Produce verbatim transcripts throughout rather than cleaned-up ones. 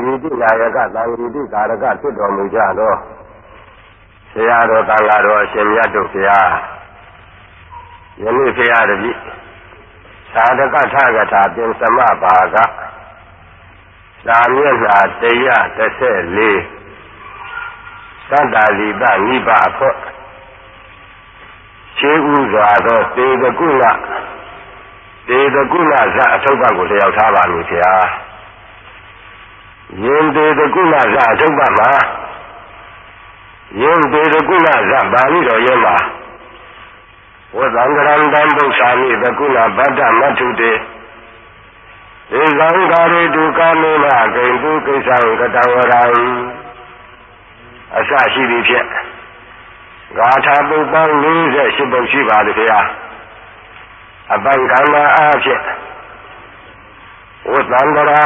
ဝိတိနာယကသံဝိတိကာရကဖြစ်တော်မူကြသောဆရာတော်တန်ဃာတော်အရှင်မြတ်တို့ဘုရားယနေ့ဘုရားတပည့်သာဓကထကထာပြင်စမဘာကသာမျက်နှာတရာတစ်ဆယ်လေးသတ္တာလီပနိဗ္ဗာန်ဖို့ခြေဥစွာသောတေတကုလတေတကုလဇအထုပ်ပတ်ကိုလျှောက်ထားပါမည်ဗျာယင်တေတကုလဇအထုပ်ပတ်မှာယင်တေတကုလဇပါဠိတော်ရဲ့မှာဝသံဃရံတံပု္ပ္ပာမိတကုလဗတ္တမထုတေဧဇံကာရေတုကာမေနဂိဉ္တုကိစ္ဆံကတံဝရံအစရှိသည်ဖြင့်ဂါထာပုပ္ပံ၄၈ပုဒ်ရှိပါလေခင်ဗျာအပင်ကံမှာအားဖြင့်ဝသံဃရာ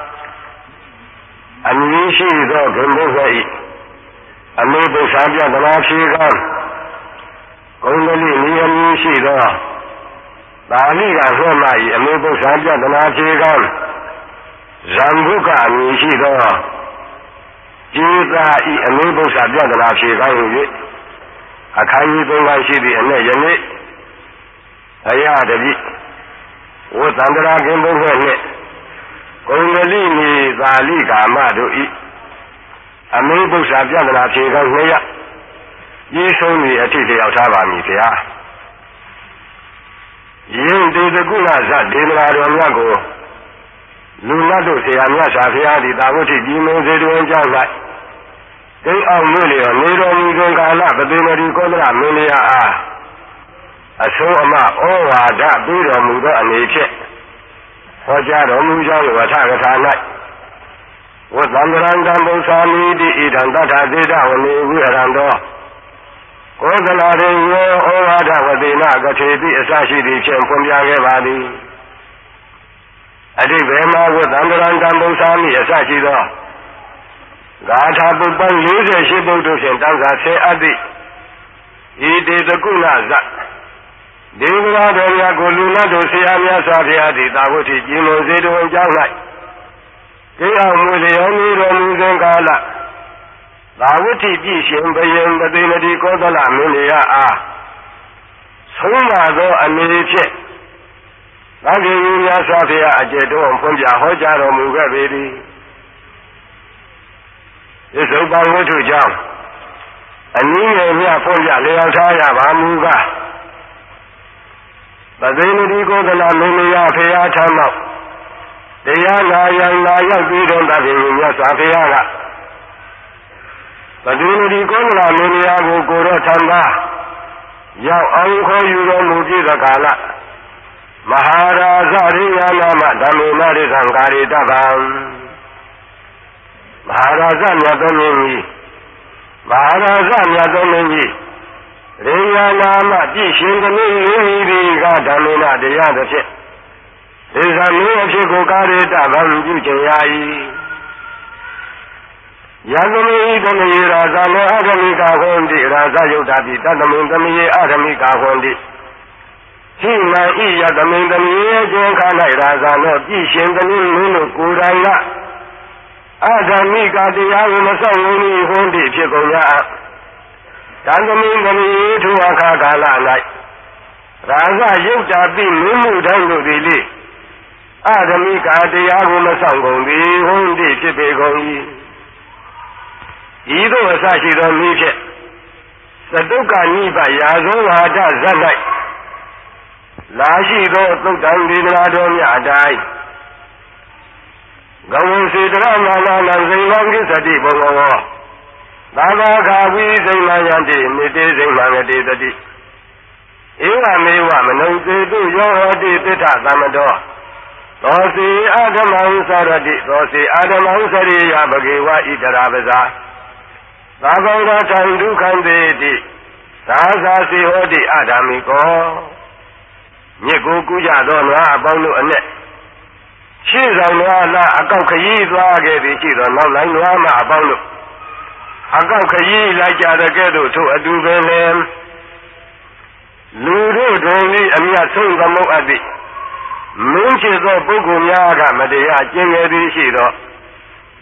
အမည်ရှိသောဂုဏ်ဘုရား၏အမေပု္ပ္ပာပြသနာဖြေကံဂုဏ်လိနိယမည်ရှိသောပါဠိကဟောမှ၏အမေပု္ပ္ပာပြသနာဖြေကံဇံဘုကအမည်ရှိသောကျေသာဤအမေပု္ပ္ပာပြသနာဖြေကံဟူ၍အခါကြီးသုံးပါးရှိသည့်အ내ယနေ့အရာတပိဝသန္တရာကင်ဘုရားနှင့်ဂုဏ်လိနိသာလိကာမတို့ဤအမေပု္ပ္ပာပြသနာဖြေကံနှစ်ရဤဆုံး၏အထိတယောက်ထားပါမည်ဗျာယင်းတေတကုလဇဒေဝရာတော်မြတ်ကိုလူလတ်တို့ဆရာမြတ်စွာဘုရားသည်သာဝတိပြည်မင်းစေတွင်ကြောက်၌ဒိဋ္ဌအောင်မြို့လျော်နေတော်မူသောကာလပတိမတိကောသလမင်းများအားအဆုံးအမဩဝါဒပေးတော်မူသောအနေဖြင့်ဟောကြားတော်မူကြောင်းဝထကထာ၌ဝသံဃရံတံပု္ပ္ပာမိတိဣဒံတထာသေတဝနေဝိရံတော်ကောသလရေယောဩဝါဒဝတိနာကထေတိအစရှိသည်ဖြင့်ဖွင့်ပြခဲ့ပါသည်အတိဘေမဝသံဃရံတံပု္ပ္ပာမိအစရှိသောဂါထာပုပ္ပံ၄၈ပုဒ်တို့ဖြင့်တောင်းစာဆဲအပ်သည့်ဤတေတကုလဇဒေဝရာတော်များကိုလူလတ်တို့ဆရာများစွာဘုရားသည်သာဝတိကြီးမွန်စေတော်အကြောင်း၌ကိအောင်မူလျောနေတော်မူသောကာလသာဝတိပြည်ရှင်ဘယံပတိမတိကောသလမင်းများအားဆုံးမသောအနေဖြင့်သံဃာကြီးများစွာဘုရားအကျင့်တော်ဖွင့်ပြဟောကြားတော်မူခဲ့ပေသည်သစ္စုပ္ပန်ဝတ္ထုကြောင့်အနည်းငယ်မြဖွင့်ပြလျောက်ထားရပါမူကားပတိမတိကောသလမင်းများဖရာထမောက်တရားနာယံလာရောက်ပြီးတော့တပည့်မြတ်စွာဘုရားကပတိမတိကောသလမင်းများကိုကိုရောထံသာရောက်အောင်ခေါ်ယူတော်မူပြီးသောကာလမဟာရာဇရိယာနာမဓမ္မေနရိသံဃာရိတဗံမဟာရာဇမြတ်သောမင်းကြီးမဟာရာဇမြတ်သောမင်းကြီးရိယာနာမပြည့်ရှင်သမီးလေးဒီကဓမ္မေနတရားတစ်ဖြစ်ဒီဇာမင်းအဖြစ်ကိုကာရိတဗံပြုချင်ရ၏ယံသမီးသမီးရာဇမေအဓမိကာဟွန်တိရာဇယုတ်တာပိတသမင်သမီးအဓမိကာဟွန်တိဟိမံဤယသမင်သမီးရဲ့ကျင်ခါ၌ရာဇနောပြည့်ရှင်သမီးမင်းတို့ကိုယ်တိုင်ကအဓမိကာတရားကိုမဆောင်လို့ဤဟွန်တိဖြစ်ကုန်ကြတန်သမီးသမီးထိုအခါကာလ၌ရာဇယုတ်တာပိမင်းမှုတိုင်းတို့သည်လေအဓမိကာတရားကိုမဆောင်ကုန်သည်ဟွန်တိဖြစ်ပေကုန်၏ဤသို့အစရှိသောနည်းဖြင့်သတုကနိဗ္ဗာန်ရာဇဝါဒဇတ်၌လာရှိသောသုတ်တံဒေသနာတော်များအတိုင်းဂဝေစေတရမာနနံဇိဝံကိစ္စတိဘုံဘောသာဘာခာဝိဇိမယံတိနိတေဇိမံဂတိတတိဧဝမေဝမနုသေတုယောဟတိတိဋ္ဌသမတောသောစီအာဓမံသရတိသောစီအာဓမံစရိယဘဂေဝဣတရာပဇာသာဘောဓထံဒုက္ခံတေတိသာသာစီဟောတိအာဓမိကောမြစ်ကိုကူးကြသောနွားအပေါင်းတို့အ내ရှေ့ဆောင်နွားလားအကောက်ခရီးသွားခဲ့ပြီးရှိသောနောက်လိုက်နွားမအပေါင်းတို့အကောက်ခရီးလိုက်ကြတဲ့ကဲ့သို့ထိုအတူပင်လင်လူတို့တွင်ဤအမြတ်ဆုံးသမုတ်အပ်သည့်မင်းဖြစ်သောပုဂ္ဂိုလ်များကမတရားကျင့်ရသည်ရှိသော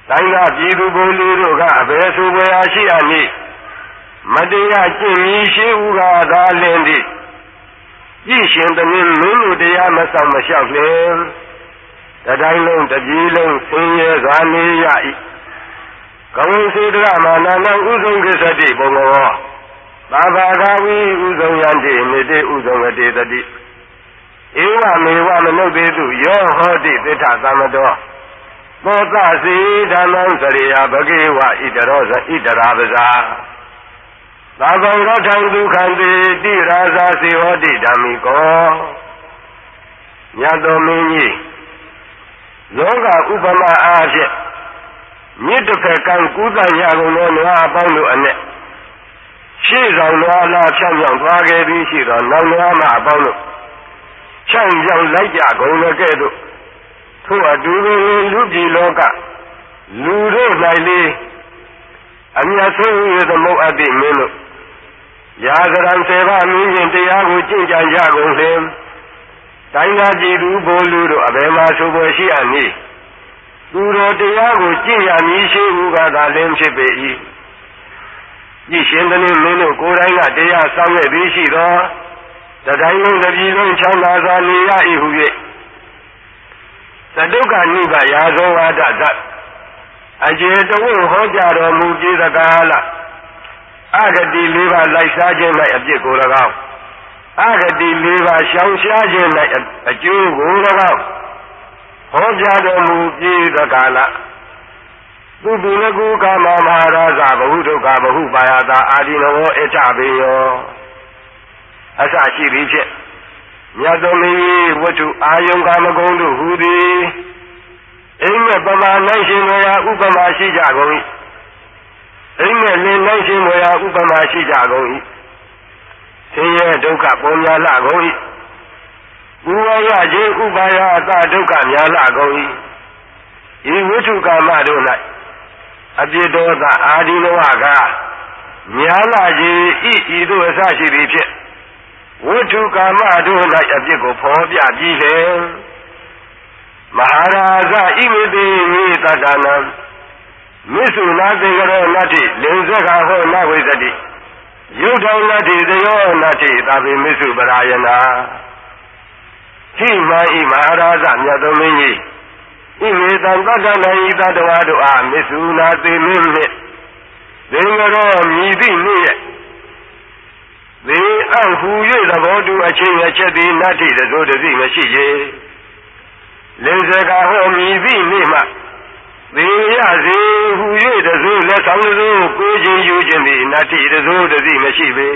တိုင်းသားပြည်သူကိုလူတို့ကအဘယ်ဆိုပွဲအားရှိရမည်မတရားကျင့်ပြီးရှိဥကားသာလင်းသည်ကြည်ရှင်သမင်းမင်းတို့တရားမဆောင်မလျှောက်လင်တတိုင်းလုံးတပြည်လုံးဆင်းရဲစွာနေရ၏ကဝိစေတရမာနနံဥဆုံးကိစ္စတိဘုံဘောသာဘာဂဝိဥဆုံးယံတိမေတိဥဆုံးဝတိတတိဧဝမေဝမနုဿေတုယောဟောတိသစ္စာသမတောသောသစီဓမ္မံစရိယဘဂေဝဣတရောဇဣတရာပဇာသာဘံရထံဒုက္ခံတိတိရာဇာစီဟောတိဓမ္မိကောမြတ်တော်မင်းကြီးလောကဥပမာအားဖြင့်မြစ်တစ်ဖက်ကံကူးတတ်ရကုန်သောနွားအပေါင်းတို့အနက်ရှေ့ဆောင်နွားလားဖြောင်းဖြောင်းသွားခဲ့ပြီးရှိသောနောက်နွားမအပေါင်းတို့ချောင်းချောင်းလိုက်ကြကုန်တဲ့ကဲ့သို့ထို့အတူတူလူပြည်လောကလူတို့၌လေးအမြတ်ဆုံးရသမုတ်အပ်သည့်မင်းတို့ရာဇရံစေဘမင်းရင်တရားကိုကျင့်ကြံကြကုန်လင်တိုင်းသားပြည်သူဘိုလ်လူတို့အဘယ်မှာဆိုပွဲရှိရမည်သူတော်တရားကိုကျင့်ရမည်ရှိဟုကသာလင်းဖြစ်ပေ၏ကြည်ရှင်သည်မင်းတို့ကိုယ်တိုင်ကတရားဆောင်ခဲ့ပြီးရှိသောတတိုင်းလုံးတစ်ပြည်လုံးချမ်းသာစွာနေရ၏ဟု၍သတုက္ခနိဗ္ဗာန်ရာဇဝါဒသအကျေတဝိဟောကြားတော်မူကြသကာလအဂတိလေးပါးလိုက်စားခြင်း၌အပြစ်ကို၎င်းအဂတိလေးပါးရှောင်ရှားခြင်း၌အကျိုးကို၎င်းဟောကြားတော်မူကြသကာလသူပုလကုကာမမဟာရာဇဘဟုဒုက္ခဘဟုပါယတာအာဒီနဝေအထဘေယောအစရှိသည်ဖြင့်မြတ်တော်မင်းဝတ္ထုအာယုံကာမဂုဏ်တို့ဟူသည်အိမ်မဲ့ပမာနိုင်ရှင်ဝရာဥပမာရှိကြကုန်၏အိမ်မဲ့လင်းနိုင်ရှင်ဝရာဥပမာရှိကြကုန်၏ဆင်းရဲဒုက္ခပေါ်များလှကုန်၏ဘုရားရခြင်းဥပါယအတဒုက္ခများလှကုန်၏ဤဝတ္ထုကာမတို့၌အပြစ်ဒေါသအာဒီနဝကများလှခြင်းဤဤသို့အစရှိသည်ဖြင့်ဝတ္ထုကာမတို့၌အပြစ်ကိုဖော်ပြပြီးလေမဟာရာဇဣမိတိမိတတနံမစ္ဆုနာတေကရောနတ္တိလင်္ဇခဟောနဝိသတိယုထောနတ္တိသယောနတ္တိသာပိမစ္ဆုပရာယနာဟိမဣမဟာရာဇမြတ်တော်မင်းကြီးဣမေတံတတ္တနဤတတဝါတို့အားမစ္ဆုနာတေမင်းနှင့်သင်္ကရောမြည်သည့်နေ့ရဲ့သေအံ့ဟူ၍သဘောတူအချင်းအချက်သည်နတ္တိတစိုးတစီမရှိရေလင်္ဇကဟောမြည်သည့်နေ့မှသေရစေဟူ၍တစိုးလက်ဆောင်တစိုးကိုခြင်းယူခြင်းသည်နတ္တိတစိုးတစီမရှိပေ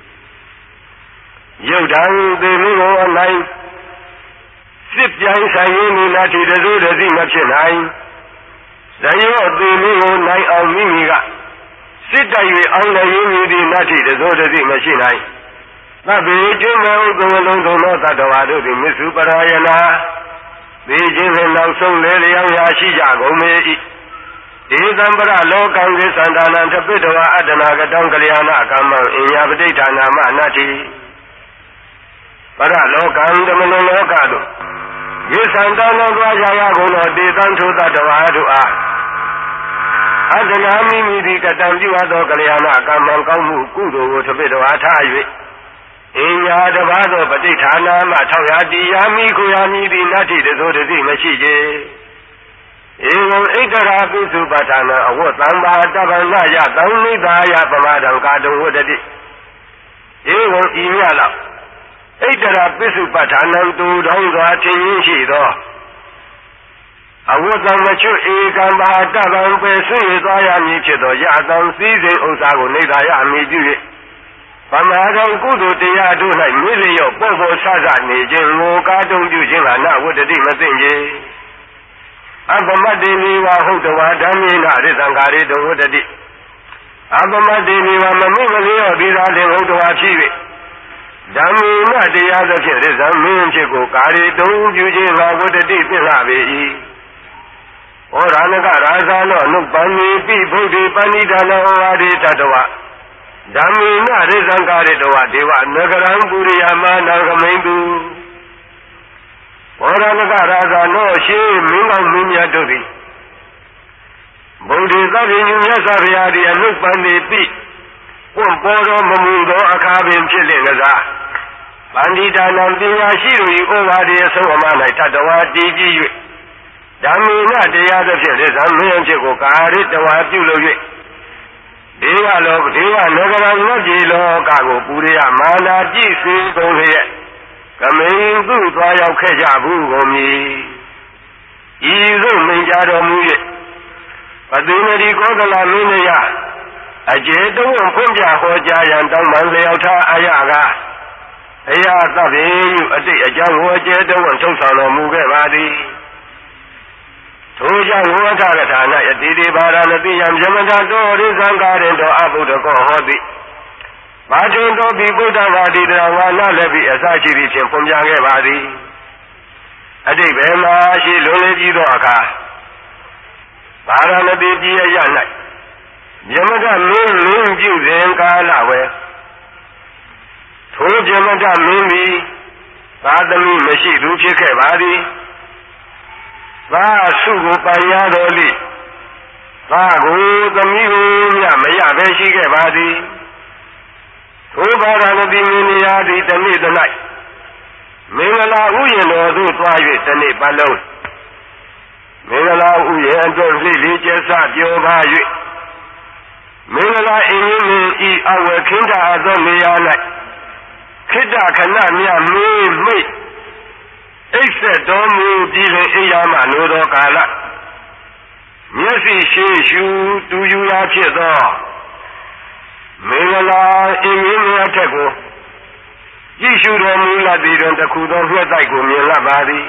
ယုတ်တံသေမင်းကိုအနိုင်စစ်ပြိုင်ဆိုင်ရင်းနတ္တိတစိုးတစီမဖြစ်နိုင်ဇယောသေမင်းကိုနိုင်အောင်မိမိကစစ်တိုက်၍အောင်လည်းရင်းမြည်သည့်နတ္တိတစိုးတစီမရှိနိုင်သဗ္ဗေကျင်းမဲ့ဥက္ကဝလုံးသုံးသောတတ္တဝါတို့သည်မစ္ဆုပရာယနာသေခြင်းနှင့်နောက်ဆုံးလေလျောင်းရာရှိကြကုန်မေ၏ဧသံပရလောကံကိသန္တာနံတပိတဝါအတ္တနာကတံကလျာဏကမ္မံအညာပဋိဌာနာမနတ္တိပရလောကံဓမ္မလုံးလောကတို့ကိသန္တာနံသွားကြရကုန်သောတေသံထုတတ္တဝါတို့အားအတ္တနာမိမိသည်ကတံပြုအပ်သောကလျာဏကမ္မံကောင်းမှုကုသိုလ်ကိုတပိတဝါထား၍အညာတပါးသောပဋိဌာနာမှထောက်ရတိယာမိကိုယာမိသည်နတ္တိတစိုးတစီမရှိကြဧဝံဣတရာပိစုပဋ္ဌာနာအဝတ်သံဘာတပ္ပန္နယသံနိသာယပမဒံကာတုံဝတ္တိဧဝံဤမြလောက်ဣတရာပိစုပဋ္ဌာနံတူတောင်းစွာထင်ရင်းရှိသောအဝတ်သံမချွတ်ဧကံဘာတပ္ပံပေဆွေသွားရမည်ဖြစ်သောယသံစည်းစိမ်ဥစ္စာကိုနိသာယအမိပြု၍ပမာဒံကုသိုလ်တရားတို့၌မိလျော့ပေါ်ပေါ်ဆဆနေခြင်းကိုကာတုံပြုခြင်းကနဝတ္တိမသိကြအပမတ္တိနိဝဟုတ်တဝါဓမ္မေနရိသံဃာရိတဝတ္တိအပမတ္တိနိဝမမိမလျော့ပြီးသားလင်ဟုတ်တဝါဖြစ်၍ဓမ္မေနတရားသဖြင့်ရိသံမင်းဖြစ်ကိုကာရိတုံပြုခြင်းကဝတ္တိဖြစ်လာပေ၏ဩရဏကရာဇာနောနုပန္နိပိဗုဒ္ဓေပဏိဒါနောဝါဒေတတဝဓမ္မေနရိသံဃာရိတဝဒေဝနဂရံပုရိယမနာဂမိန်တုဝရဏကရာဇာနောရှိမင်းကောင်းမင်းမြတ်တို့သည်ဘုဒ္ဓသဗ္ဗညုမြတ်စွာဘုရားသည်အနုပန္နေပိပွင့်ပေါ်တော်မမူသောအခါပင်ဖြစ်လင့်ကစားဗန္ဒီတာနံပညာရှိတို့၏ဩဝါဒအဆုံးအမ၌တတဝါတည်ကြည်၍ဓမ္မေနတရားသဖြင့်သစ္စာမင်းဖြစ်ကိုကာရိတဝါပြုလုပ်၍ဒေဝလောကဒေဝလောကရဏောကြီးလောကကိုပူရိယမာနာကြည့်စေကုန်လျက်ကမိန်သူသွားရောက်ခဲ့ကြဘူးကုန်မည်ဤသို့မိန်ကြတော်မူ၍ပတိမတိကောသလမင်းရအကျေတုံးဖွင့်ပြဟောကြားရန်တောင်းပန်လျောက်ထားအရာကအရာသဗ္ဗေညုအတိတ်အကြောင်းကိုအကျေတုံးထုတ်ဆောင်တော်မူခဲ့ပါသည်ထိုကြောင့်ဝဋ္ဌကထာ၌အတိတိပါရဏတိယံဇမတတော်ရိသံဃာရင်တော်အဘုဒ္ဓကောဟောတိဘာထုံတော်ပိဗုဒ္ဓဝါဒီတရဝါနလည်းပြီးအစရှိသည်ဖြင့်ဖွင့်ပြခဲ့ပါသည်အတိတ်ဘယ်မှာရှိလွန်လေပြီးသောအခါပါရဏတိပြည်ရ၌ဇမတမင်းလင်းပြုစဉ်ကာလဝဲထိုဇမတမင်းသည်သာသမီမရှိသူဖြစ်ခဲ့ပါသည်သာစုကိုပန်ရတော်လိသာကိုသမီးကိုမြမရပဲရှိခဲ့ပါသည်ထိုဘာရဏတိမင်းများသည်တနေ့တ၌မင်္ဂလာဥယျာဉ်တော်သို့သွား၍တနေ့ပတ်လုံးမင်္ဂလာဥယျာဉ်အတွက်လှိလိကျဆပြောပါ၍မင်္ဂလာအင်းကြီးမင်းဤအဝခင်းတာသောနေရာ၌ခိတ္တခဏမြမေးမိတ်အိတ်ဆက်တော်မူပြီးလင်အိယာမနိုသောကာလမျက်စိရှိရှုတူယူရာဖြစ်သောမင်္ဂလာအင်းကြီးများထက်ကိုကြည့်ရှုတော်မူလာသည်တွင်တခုသောမြတ်တိုက်ကိုမြင်လပ်ပါသည်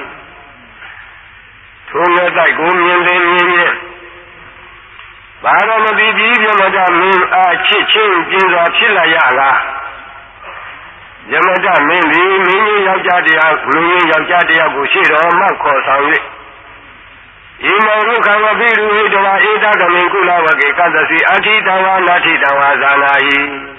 ထိုမြတ်တိုက်ကိုမြင်လင်မြင်ဖြင့်ဘာရမတိပြည်ပြမတမင်းအားချစ်ချင်းပြင်းစွာဖြစ်လာရလားယမတမင်းသည်မင်းကြီးယောက်ျားတရားမင်းကြီးယောက်ျားတရားကိုရှေ့တော်မှခေါ်ဆောင်၍ဤမောရုခံဝပိရုဟိတဝါဧတကမေကုလဝကေကသစီအထိတဝါနာထိတဝါဇာနာယိ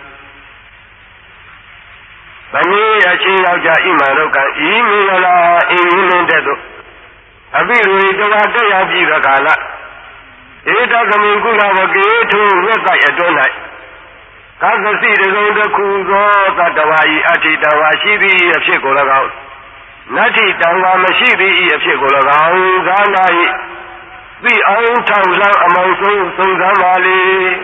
မင်းကြီးအချင်းယောက်ျားဣမံရုခံဤမင်္ဂလာအင်းကြီးမင်းတဲ့သို့အပိရုဟိတဝါတက်ရောက်ပြီးသောကာလဧတကမေကုလဝကေထိုမြတ်တိုက်အတွင်း၌ကသစီတစုံတစ်ခုသောတတဝါဤအထိတဝါရှိသည်အဖြစ်ကို၎င်းနတ္ထိတဝါမရှိသည်အဖြစ်ကို၎င်းဇာနာဤသိအောင်ထောက်လှမ်းအမောင်ဆုံးသုံးစမ်းပါလေ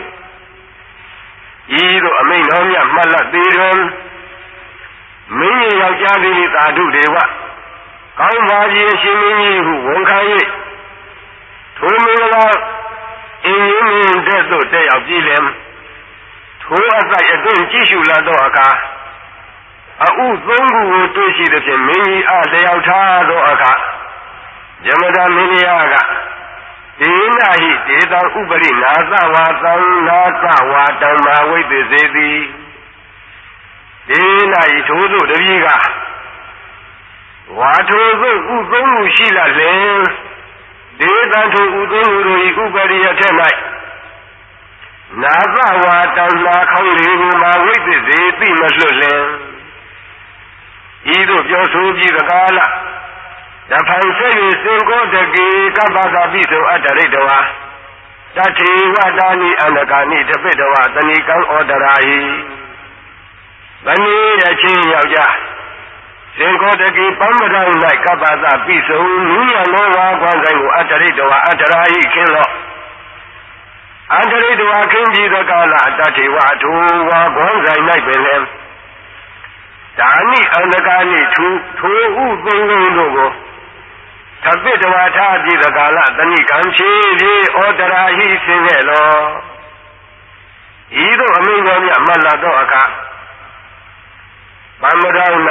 ဤသို့အမိန်တော်မြတ်မှတ်လက်သေးတွင်မင်းကြီးယောက်ျားသည်သာဓုဒေဝကောင်းပါကြီးအရှင်မင်းကြီးဟုဝန်ခံ၍ထိုမင်္ဂလာအင်းကြီးမင်းတဲ့သို့တက်ရောက်ကြည့်လင်ထိုအစိုက်အတွင်းကြည့်ရှုလာသောအခါအဥသုံးခုကိုတွေ့ရှိသည်ဖြင့်မင်းကြီးအားလျောက်ထားသောအခါယမဒမင်းကြီးကဒေနာဟိဒေတံဥပရိနာသဝါသံနာသဝါဓမ္မဝိသေစေတိဒေနာဟိထိုသို့တပည့်ကဝါထိုသို့ဥသုံးခုရှိလာလင်ဒေသံထိုဥသုံးခုတို့၏ဥပရိယထက်၌နာသဝါတန္နာခေါင်းလေးကိုမှဝိသေစေသိမလွတ်လင်ဤသို့ပြောဆိုပြီးသကာလတဖိုင်ဆက်၍စင်ကောတကေကပ္ပသာပိသောအတ္တရိတဝါတထေဝတာနိအန္တကာနိတပိတဝါတဏိကံဩတရာဟိဗဏိရချင်းယောက်ျားစင်ကောတကေပမ္ပဒံ၌ကပ္ပသာပိသောနုညနောဝါကွန်ဆိုင်ကိုအတ္တရိတဝါအတ္တရာဟိခင်းလောအန္တရိတဝါခင်းပြီးသောကာလတထေဝထိုဝါကွန်ဆိုင်၌ပင်လည်းဒါနိအန္တကာနိထူထိုဥသုံးလုံးတို့ကိုသပိတဝါထားပြီးသောကာလတဏိကံချေလေဩတရာဟိဆင်းခဲ့လောဤသို့အမိန့်တော်မြတ်မှတ်လာသောအခါဗမ္မဒေါ၌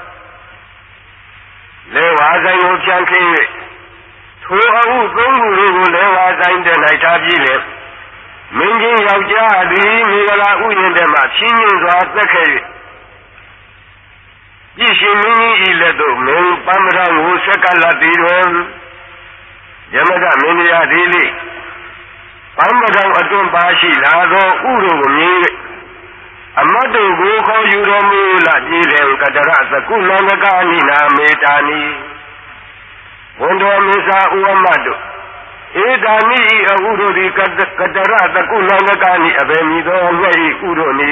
လေဝါဆိုင်ကိုပြန်ခင်း၍ထိုအဟုသုံးခုတို့ကိုလေဝါဆိုင်တ၌ထားပြီးလေမင်းကြီးယောက်ျားသည်မိဂလာဥယျာဉ်ထဲမှဖြင်းညင်းစွာသက်ခဲ့၍ပြည့်ရှင်မင်းကြီးဤလက်သို့မင်းပမ္မဒေါကိုဆက်ကလတ်သည်တွင်ယမဒမင်းကြီးသည်လေပမ္မဒေါအတွန်းပါရှိလာသောဥတို့ကိုမြင်၍အမတ်တို့ကိုခေါ်ယူတော်မူလာပြည်လင်ကတရသကုလန္တကာနိနာမေတာနိဝန်တော်မစ္စာဥအမတ်တို့ဧဒါနိအဥဒိတိကတကတရတကုလန္တကနိအဘယ်မည်သောငှဲ့ဤဥဒိနိ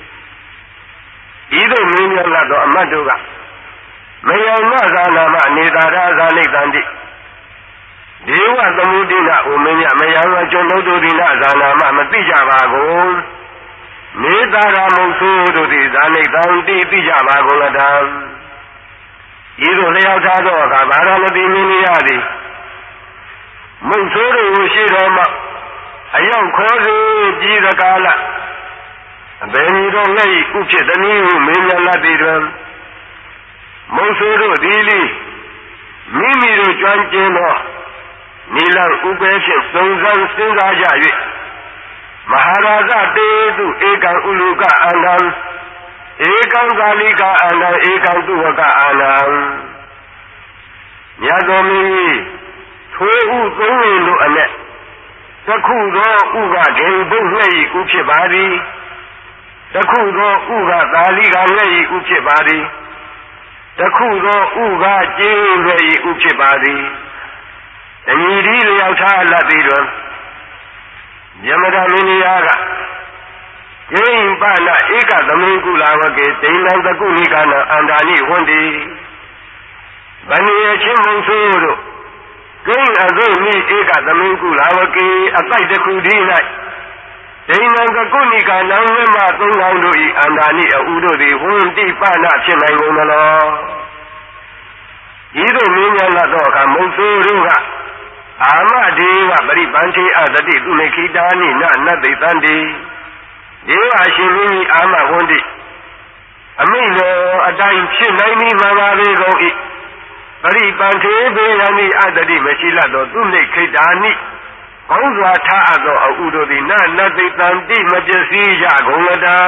ဤသို့မင်းများလာသောအမတ်တို့ကမယံနဇာနာမနေသာရဇာနိတံတိဒေဝသမုဒိနာဥမင်းမြမယံအကျွန်ုပ်တို့ဒီနာဇာနာမမသိကြပါကုန်နေသာရမုတ်ဆိုးတို့သည်ဇာနိတံတိသိကြပါကုန်လတံဤသို့လျောက်ထားသောအခါဗာရာဏသီမင်းများသည်မုတ်ဆိုးတို့ကိုရှိတော်မှအရောက်ခေါ်စေပြီးသကာလအဘယ်မည်သောငှဲ့ဤဥဖြစ်သည်ဟုမင်းများလာသည်တွင်မုတ်ဆိုးတို့သည်လိမိမိတို့ကြွမ်းကျင်သောနိလဥပေဖြင့်သုံးဆန်းစဉ်းစားကြ၍မဟာရာဇတေသူဧကံဥလူကအန္တံဧကံကာလိကအန္တံဧကံသူဝကအန္တံမြတ်သောမင်းကြီးထွေဥသုံးဝင်တို့အနက်တခုသောဥကဂေဘုငှဲ့ဤဥဖြစ်ပါသည်တခုသောဥကကာလိကငှဲ့ဤဥဖြစ်ပါသည်တခုသောဥကကျေးငှဲ့ဤဥဖြစ်ပါသည်တဏီဒီလျောက်ထားလတ်သည်တွင်ယမဒမင်းကြီးကဂိဉ္ပနဧကသမင်ကုလာဝကေဒိဏံတကုနိကနအန္တာနိဝန္တိဗဏိယချင်းမုံဆိုးတို့ဂိဉ္အသိမိဧကသမင်ကုလာဝကေအတိုက်တစ်ခုဒီ၌ဒိဏံတကုနိကနံဝမသုံးကောင်းတို့၏အန္တာနိအဥတို့သည်ဝန္တိပနဖြစ်နိုင်ကုန်မလောဤသို့မြင်ရသောအခါမုံဆိုးတို့ကအာမဒေဝပရိပန္တိအတတိသူနေခိတာနိနနသိတံတိဒေဝရှင်မင်းအာမဝန္တိအမိန်တော်အတိုင်းဖြစ်နိုင်ပြီမှန်ပါလေကုန်၏ပရိပန္တိဘေယနိအတတိမရှိလသောသူနေခိတာနိကောင်းစွာထားအပ်သောအဥတို့သည်နနသိတံတိမပစ္စည်းကြကုန်လတံ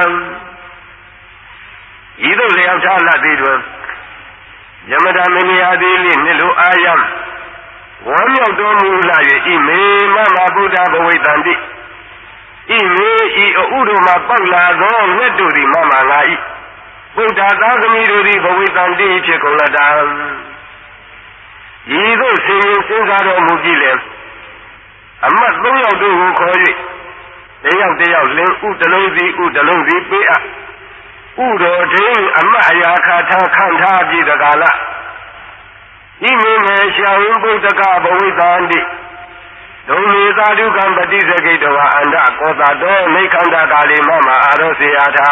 ဤသို့လျောက်ထားလတ်သည်တွင်ယမဒမင်းများသည်နှင့်လိုအာယံဝမ်းမြောက်တော်မူလာ၍ဤမေမမဗုဒ္ဓဘဝိတံတိဤမေဤအဥတို့မှာပေါက်လာသောငှက်တို့သည်မမငါဤဗုဒ္ဓသာသမီတို့သည်ဘဝိတံတိဖြစ်ကုန်လတံဤသို့ဆင်ရင်စဉ်းစားတော်မူကြည့်လေအမတ်သုံးယောက်တို့ကိုခေါ်၍တယောက်တယောက်လင်းဥတလုံးစီဥတလုံးစီပေးအပ်ဥတော်ထင်းအမတ်အရာခါထားခံထားပြီးတကားလားဤမင်းမေရှာဝိဗုဒ္ဓကဘဝိတံတိဒုံမေသာဓုကံပတိစကိတဝအန္တကောတာတောနေခန္ဓာကာလိမမအာရောစေယထာ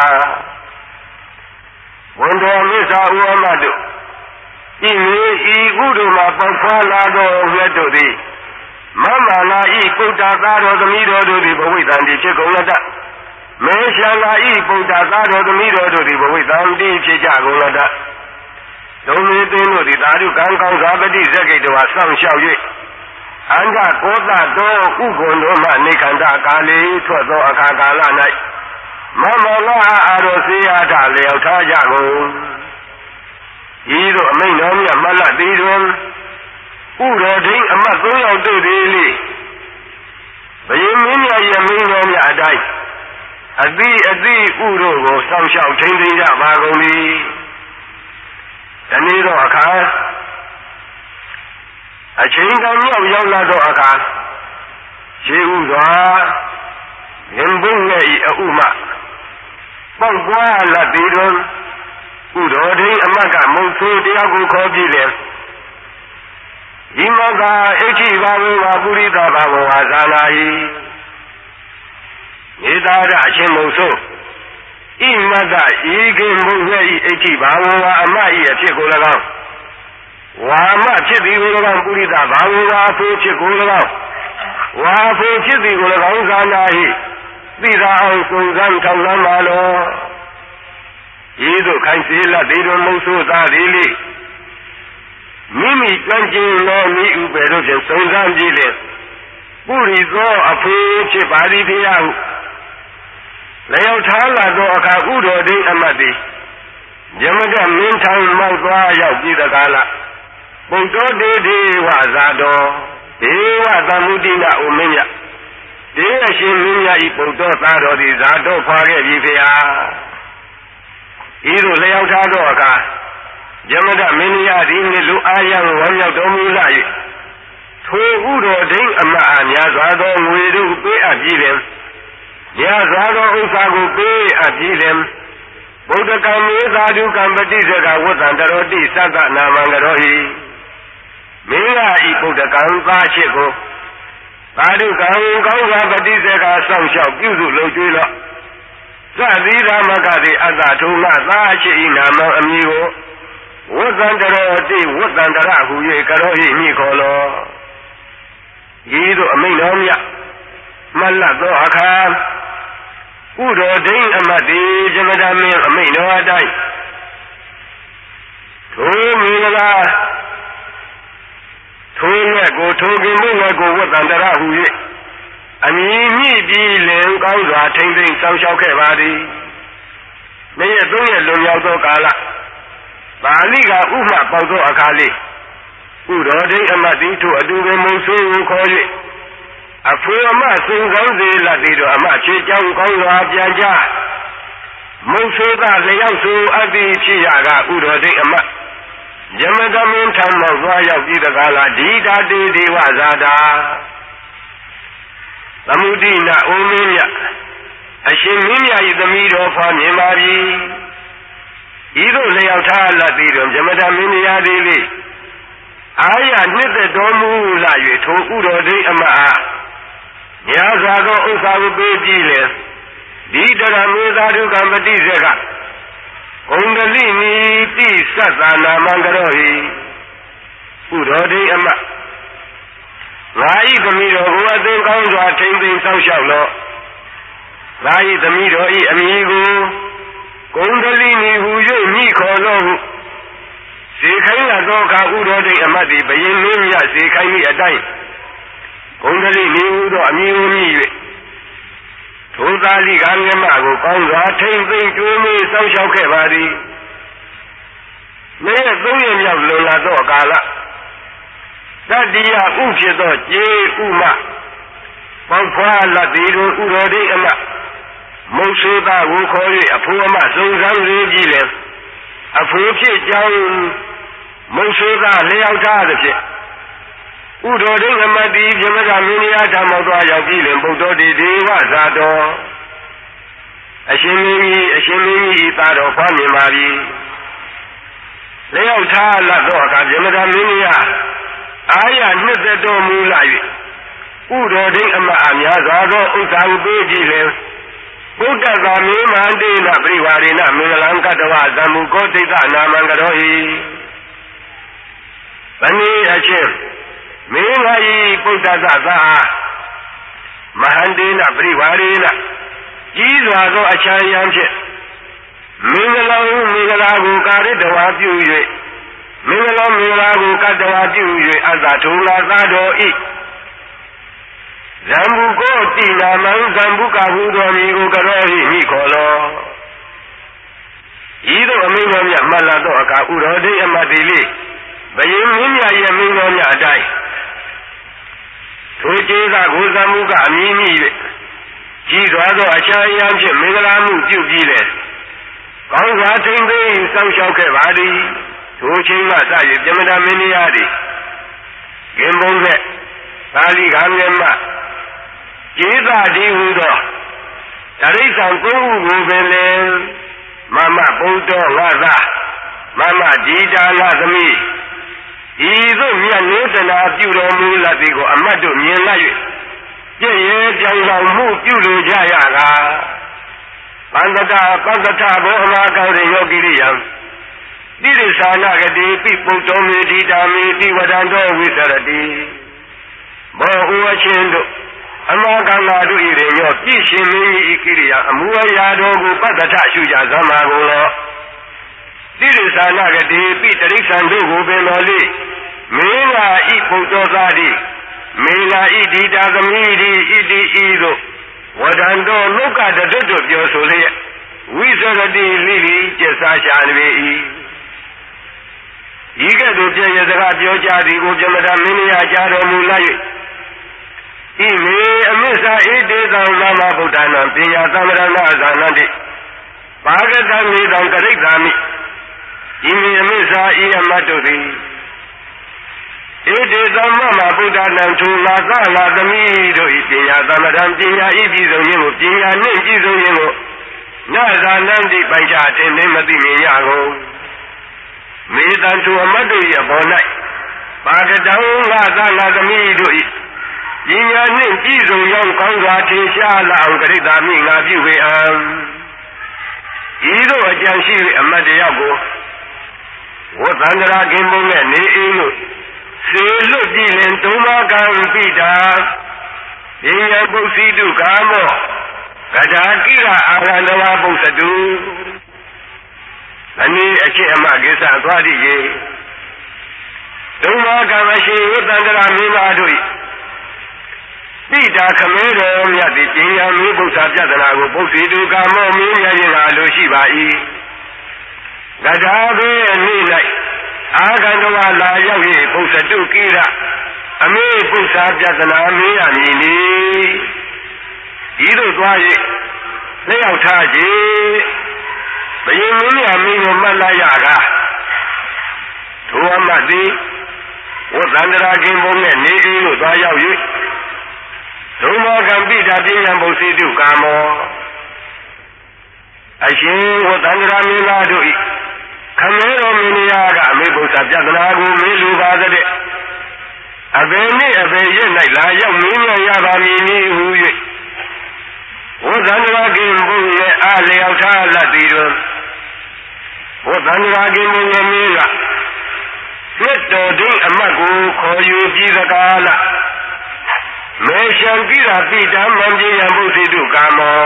ဝန်တော်မြစ္ဆာဥအမတ်တို့ဤမေဤဥတို့မှာပေါက်ဖွာလာသောမြတ်တို့သည်မမလာဤပုဒ္ဓသာတော်သမီးတော်တို့သည်ဘဝိတံတိဖြစ်ကုန်လတ္တမေရှာလာဤပုဒ္ဓသာတော်သမီးတော်တို့သည်ဘဝိတံတိဖြစ်ကြကုန်လတ္တဒုံမေသင်းတို့သည်သာဓုကံကောင်းစွာပฏิစကိတဝစောင့်ရှောက်၍အန္တကောသတောဥက္ကုံတို့မှနေခန္ဓာကာလေထွက်သောအခါကာလ၌မမလာအာရောစေယထလျောက်ထားကြကုန်ဤသို့အမိန့်တော်မြတ်မလတ်သည်တွင်ဥတော်ဒိအမတ်သုံးယောက်တို့သည်လေဘယင်းမင်းများရဲ့မိန့်တော်မြတ်အတိုင်းအတိအတိဥတို့ကိုစောင့်ရှောက်ထိန်းသိမ်းကြပါကုန်၏တနေ့တော့အခါအချိန်တန်မြောက်ရောက်လာတော့အခါရှိဥစွာငင်ဘုံရဲ့ဤအဥမပေါက်ပွားလာသည်တွင်ဥတော်ဒိအမတ်ကမုံဆိုးတရားကိုခေါ်ပြီးလေဒီမကဣဋ္ဌိဘာဝဝပုရိသဘာဝဝဇာနာယိဧတာရအရှင်မုံဆိုးဣမတဤကိမုံရဲ့ဤဣဋ္ဌိဘာဝဝအမဤအဖြစ်ကို၎င်းဝါမဖြစ်သည်ကို၎င်းပုရိသဘာဝဝအဖို့ဖြစ်ကို၎င်းဝါဖို့ဖြစ်သည်ကို၎င်းဇာနာဟိသိသာအောင်စုံစမ်းထောက်လန်းပါလောဤသို့ခိုင်စေလတ်သည်တွင်မုံဆိုးသားသည်လေမိမိကြံ့ကျင်သောမိဥပေတို့ဖြင့်စုံစမ်းကြည့်လေပုရိသောအဖေဖြစ်ပါသည်ဖျားဟုလျောက်ထားလာသောအခါဥတော်ဒိအမတ်သည်ယမကမင်းထံမောက်သွားရောက်ပြီးတကားလားပုတ္တောတေဒေဝဇာတော်ဒေဝသမုဒိနဥမင်းမြဒေဝရှင်မင်းမြဤပုတ္တောသားတော်သည်ဇာတော်ဖွာခဲ့ပြီဖျားဤသို့လျောက်ထားသောအခါယမကမင်းရသည်နှင့်လူအာယံဝမ်းမြောက်တော်မူလာ၍ထိုဥတော်ဒိန်းအမတ်အားများစွာသောငွေတို့ပေးအပ်ပြီးလင်များစွာသောဥစ္စာကိုပေးအပ်ပြီးလင်ဗုဒ္ဓကံမေသာဓုကံပတိစကဝတ္တံတရောတိသတ္တနာမံကရောဟိမင်းကဤဗုဒ္ဓကံသားချစ်ကိုသာဓုကံကောင်းစွာပတိစကစောင့်ရှောက်ပြုစုလုပ်ကျွေးလော့သတိဓမ္မကတိအတ္တထုံငါသားချစ်ဤနာမံအမည်ကိုဝတ္တံတရောတိဝတ္တံတရဟူ၍ကရောဟိမိခေါ်လောဤသို့အမိန့်တော်မြတ်မှတ်လတ်သောအခါဥတော်ဒိန်းအမတ်ဒီဇမဒမင်းအမိန့်တော်အတိုင်းထိုမင်္ဂလာထိုနဲ့ကိုထိုခင်မုနဲ့ကိုဝတ္တန္တရဟူ၍အမည်မြည်ပြီးလင်ကောင်းစွာထိမ့်သိမ့်စောင့်ရှောက်ခဲ့ပါသည်နေ့ရက်သုံးရက်လွန်မြောက်သောကာလပါဠိကဥမှပေါက်သောအခါလေးဥတော်ဒိန်းအမတ်ဒီထိုအတူပင်မုံဆွေးကိုခေါ်၍အဖေအမစင်ကောင်းစေလက်သည်တော့အမချေကြောင်းကောင်းစွာပြန်ကြမုံဆိုးသာလျောက်ဆိုအပ်သည်ဖြစ်ရကဥတော်ဒိန်းအမတ်ယမတမင်းထံမောသွားရောက်ပြီးတကားလားဒီတာတေဒေဝဇာတာသမုဒိနာအိုမင်းမြအရှင်မင်းမြ၏သမီးတော်ဖွားမြင်ပါပြီဤသို့လျောက်ထားလက်သည်တော့ယမတမင်းများသည်လေအာရနှစ်သက်တော်မူလာ၍ထိုဥတော်ဒိန်းအမတ်အားများစွာသောဥစ္စာကိုပေးပြီးလေဒီတရမေသာဓုကံပတိစကဂုံဒလိနီတိသတ္တနာမံကရောဟိဥတော်ဒိန်းအမတ်ငါဤသမီးတော်ကိုအသိကောင်းစွာထိမ့်သိမ့်စောင့်ရှောက်လော့ငါဤသမီးတော်ဤအမည်ကိုဂုံဒလိနီဟူ၍မိခေါ်လော့ဟုဇေခိုင်းလာသောအခါဥတော်ဒိန်းအမတ်သည်ဘယင်မင်းမြဇေခိုင်းမိအတိုင်းဂုံဒလိနီဟူသောအမည်ကိုမြည်၍ထိုသာလိကံငမကိုကောင်းစွာထိမ့်သိမ့်ကျွေးမွေးစောင့်ရှောက်ခဲ့ပါသည်နေ့ရက်သုံးရက်မြောက်လွန်လာသောကာလတတိယဥဖြစ်သောကျေဥမပေါက်ဖွာလတ်သည်တို့ဥတော်ဒိန်းအမတ်မုတ်ဆိုးသားကိုခေါ်၍အဖိုးအမစုံစမ်းစေကြည့်လေအဖိုးဖြစ်ကြောင်းမုတ်ဆိုးသားလျောက်ထားသည်ဖြင့်ဥတော်ဒိန်းအမတ်သည်ပြမကမင်းများထံမောသွားရောက်ပြီးလင်ဗုဒ္ဓတိဒေဝဇာတော်အရှင်မင်းကြီးအရှင်မင်းကြီးဤသားတော်ဖွားမြင်ပါပြီလျောက်ထားလတ်သောအခါပြမကမင်းများအာရနှစ်သက်တော်မူလာ၍ဥတော်ဒိန်းအမတ်အများစွာသောဥစ္စာကိုပေးကြည့်လင်ဗုဒ္ဓသာမေမန္တေနပရိဝါရေနမင်္ဂလံကတ္တဝသံမုကောတိတ္တနာမံကရောဟိဗဏိအချင်းမင်းငါဤဗုဒ္ဓသသာမဟန္တေနပရိဝါရေနကြီးစွာသောအချမ်းယံဖြင့်မင်္ဂလံမင်္ဂလာကိုကာရတဝါပြု၍မင်္ဂလံမင်္ဂလာကိုကတ္တဝါပြု၍အသထုံလာသာတော်ဤဇံဘုကောတိနာမံဇံဘုကဟုတော်မီကိုကရောဟိမိခေါ်လောဤသို့အမိန့်တော်မြတ်မှတ်လာသောအခါဥတော်ဒိန်းအမတ်ဒီလေးဘယင်မင်းမြတ်ရဲ့အမိန့်တော်မြတ်အတိုင်းထိုကျေးဇာကိုဇံဘုကအမည်မြည်၍ကြီးစွာသောအချမ်းအယံဖြင့်မင်္ဂလာမှုပြုပြီးလေကောင်းစွာထိမ့်သိမ်းစောင့်ရှောက်ခဲ့ပါသည်ထိုချိန်မှစ၍ပြမတမင်းများသည်ဂင်ဘုံဆက်သာလိကံငမကျေးဇာဒီဟုသောတရိစ္ဆာန်ကိုယ်ဟုကိုပင်လေမမဗုဒ္ဓငါသာမမဒီတာငါသမီးဤသို့မြတ်နေသနာပြုတော်မူလက်သည်ကိုအမတ်တို့မြင်လိုက်၍ပြည့်ရဲကြောင်ဆောင်မှုပြုလိုကြရတာပန္တတာပတ္တထဘောအမကောင်းတဲ့ယောဂီရိယံတိရိသာနာကတိပိပုတ္တောမေတိတာမေတိဝဒံတော်ဝိသရတိဘောဥဝချင်းတို့အမကံလာတို့ဤရေရောပြည့်ရှင်မင်း၏ဤကိရိယာအမှုအရာတော်ကိုပတ္တထရှုကြသမှာကိုလောတိရိသာနာကတိပိတရိစ္ဆန်တို့ကိုပင်တော်လေမင်းကဤပုတ္တောသာတိမင်းကဤဒီတာသမီးဒီဤဒီဤတို့ဝဒံတော်လောကတတွတ်တို့ပြောဆိုလျက်ဝိသရတိလိလိကျက်စားရှာနေ၏ဤကဲ့သို့ပြည့်ရစကားပြောကြသည်ကိုပြမတာမင်းများကြားတော်မူလိုက်၍ဤမေအမစ္ဆာဣတေသံသမ္မာဗုဒ္ဓနာပညာသမ္မရဏဇာနတိပါကတံမေတံကရိသာမိဤမေအမစ္ဆာဤအမတ်တို့သည်ဣတေသမ္မာဗုဒ္ဓနံထုလာသလာသမီးတို့ဤပညာသမထံပညာဤပြည်စုံခြင်းကိုပညာနှင့်ပြည်စုံခြင်းကိုညဇာနန္တိပိုင်ချအထင်နှင့်မသိမြင်ရကုန်မေတ္တံသူအမတ်တို့၏အပေါ်၌ပါကတံငါသလာသမီးတို့ဤပညာနှင့်ပြည်စုံရောက်ကောင်းစွာထင်ရှားလာအောင်ကရိတာမိငါပြုပေအံဤသို့အကြံရှိ၍အမတ်တယောက်ကိုဝတ်သန္တရာကင်းမုန်းနဲ့နေအိမ်တို့စေလွတ်ကြည့်လင်သုံးပါးကံပိတာဉာဏ်ပုစီတုကာမောကထာကိရအာရန္တဝပုစတုအနည်းအချက်အမှကိစ္စသွားသည့်ရေသုံးပါးကံအရှိဝတ်သန္တရာမိမာတို့ပိတာခမဲတော်မြတ်သည်ဉာဏ်မျိုးပု္ပ္ပာပြဒနာကိုပုစီတုကာမောမင်းမြတ်ခြင်းကလိုရှိပါ၏ကထာဘေးအနည်း၌အာဂန္တဝလာရောက်၍ပုစတုကိရအမေပု္ပ္ပာပြဒနာမေးရမည်နီဤသို့သွား၍လက်ရောက်ထားခြင်းဘယင်မင်းများမင်းကိုမှတ်လိုက်ရကားထိုအမတ်သည်ဝတ်သန္တရာကင်းဘုံနဲ့နေအိမ်သို့သွားရောက်၍ဒုမောကံပိတာပညာဘုစီတုကာမောအရှင်ဝတ်သန္တရာမင်းသားတို့၏ခမဲတော်မင်းများကအမေဘုရားပြဒနာကိုမေးလိုပါတဲ့အဘယ်နည်းအဘယ်ရက်၌လာရောက်မင်းများရပါမည်နည်းဟု၍ဝသန္တရာကင်းဘုရဲ့အားလျောက်ထားလတ်သည်တွင်ဝသန္တရာကင်းဘုရဲ့မင်းကမြတ်တော်တွင်အမတ်ကိုခေါ်ယူပြီးသကားလမေရှံကိရာပိတံမံပြေယံဘုစီတုကာမော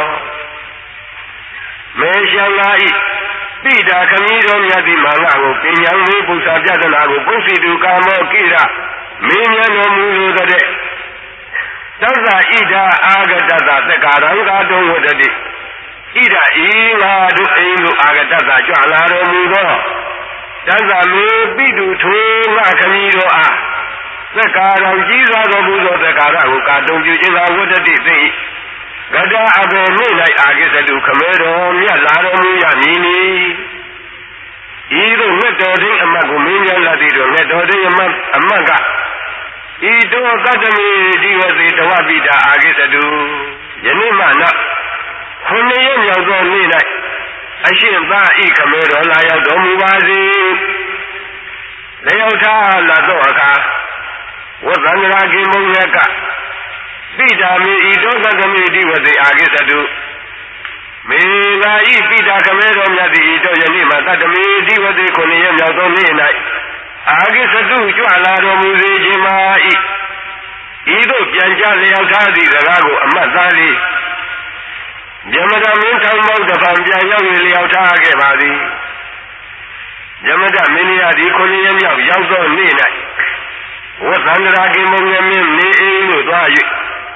မေရှံလာဤပိတာခမည်းတော်မြတ်သည်မာနကိုပညာဝိပု္ပ္ပာပြဒနာကိုပုစီတုကာမောကိရမင်းမြတ်တော်မူလိုတဲ့သစ္စာဣဒာအာဂတသသက္ကာရံကာတုံဝတ္တိဣဒာဤငါတို့အိမ်တို့အာဂတသကြွလာတော်မူသောသစ္စာမေပိတုထွေငါခမည်းတော်အားသက္ကာရံကြီးစွာတော်မူသောသက္ကာရကိုကာတုံပြုခြင်းသာဝတ္တိသိဂတအဘေနေ၌အာဂိသတုခမဲတော်မြတ်လာတော်မူရမည်နီဤသို့မြတ်တော်သည်အမတ်ကိုမင်းများလာသည်တို့မြတ်တော်သည်အမတ်အမတ်ကဤတောသတ္တမေဒီဝစေတဝပိတာအာဂိသတုယနေ့မှနောက်ခုနှစ်ရက်မြောက်သောနေ့၌အရှင်သာဤခမဲတော်လာရောက်တော်မူပါစေလျောက်ထားလာသောအခါဝသန္တရာကိမုံရကပိတာမေဤတောသတ္တမေဒီဝစေအာဂိသတုမေငါဤပိတာခမဲတော်မြတ်သည်ဤတောယနေ့မှသတ္တမေဒီဝစေခုနှစ်ရက်မြောက်သောနေ့၌အာဂိသတုကြွလာတော်မူစေခြင်းမှာဤဤသို့ပြန်ကြလျောက်ထားသည့်စကားကိုအမတ်သားလေးမြမတမင်းထောင်ပေါင်းတစ်ဖန်ပြန်ရောက်၍လျောက်ထားခဲ့ပါသည်မြမတမင်းရသည်ခုနှစ်ရက်မြောက်ရောက်သောနေ့၌ဝသန္တရာကိမုံငမင်းနေအိမ်သို့သွား၍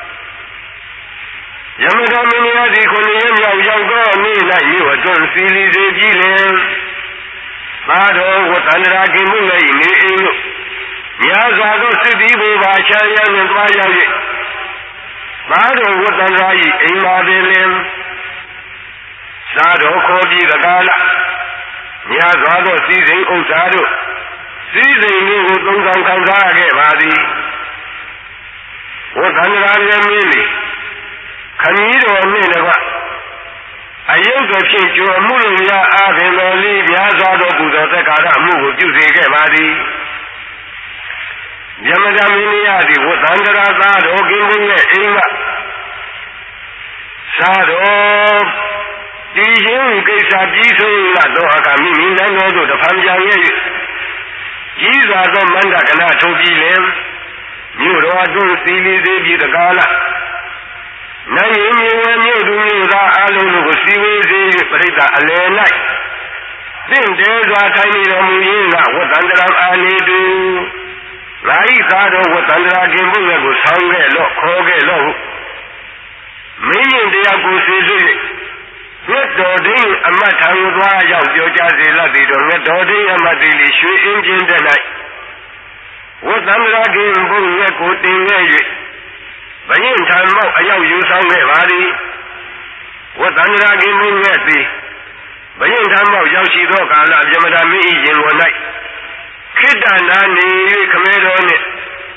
မြမတမင်းရသည်ခုနှစ်ရက်မြောက်ရောက်သောနေ့၌မြို့အတွင်းစီလီစေကြည့်လင်သာတော်ဝသန္တရာကိမုံ၏နေအိမ်သို့များစွာသောစစ်သည်ဘုရားချမ်းရနှင့်သွားရောက်၍သာတော်ဝသန္တရာ၏အိမ်ပါပင်လင်သာတော်ခေါ်ပြီးသကားလများစွာသောစီစဉ်ဥစ္စာတို့စီစဉ်မျိုးကိုသုံးဆောင်ခံစားခဲ့ပါသည်ဝသန္တရာလည်းမင်းလေခမည်းတော်နှင့်လည်းအယုတ်တော်ဖြင့်ကြွမှုလိုများအားဖြင့်တော်လေးများစွာသောပူဇော်သက်္ကာရမှုကိုပြုစေခဲ့ပါသည်မြမတမင်းရသည်ဝသန္တရာသာတော်ကင်းဘုရဲ့အိမ်ကသာတော်ဒီရှင်ကိစ္စကြီးဆုံးလာတော့အခါမိမိလည်းတော်သို့တဖန်ပြန်ရဲ့ကြီးစွာသောမန္တကနာထုတ်ပြီးလင်မြို့တော်အတွင်းစီလီသေးပြီးတကားလားနိုင်ရင်မြေဝဲမြို့သူမြို့သားအလုံးတို့ကိုစီဝေးစေ၍ပြိဿအလယ်၌သင့်တဲစွာထိုင်နေတော်မူရင်းကဝသန္တရာအာနေတုငါဤသာတော်ဝသန္တရာကင်ဘုရားကိုဆောင်းခဲ့လော့ခေါ်ခဲ့လော့ဟုမင်းရင်တရားကိုဆွေးဆွေးမြတ်တော်ဒိဋ္ဌအမတ်ထံကိုသွားရောက်ပြောကြားစေလတ်သည်တော်မြတ်တော်ဒိဋ္ဌအမတ်သည်လေရွှေအင်းချင်းတဲ့၌ဝသန္တရာကင်ဘုရားကိုတင်ခဲ့၍ဘယင်ထံမောက်အရောက်ယူဆောင်ခဲ့ပါသည်ဝသန္တရာကင်ဘုရားသည်ဘယင်ထံမောက်ရောက်ရှိသောကာလပြမတာမင်း၏ရင်ဝင်၌ခိတ္တနာနေ၍ခမဲတော်နှင့်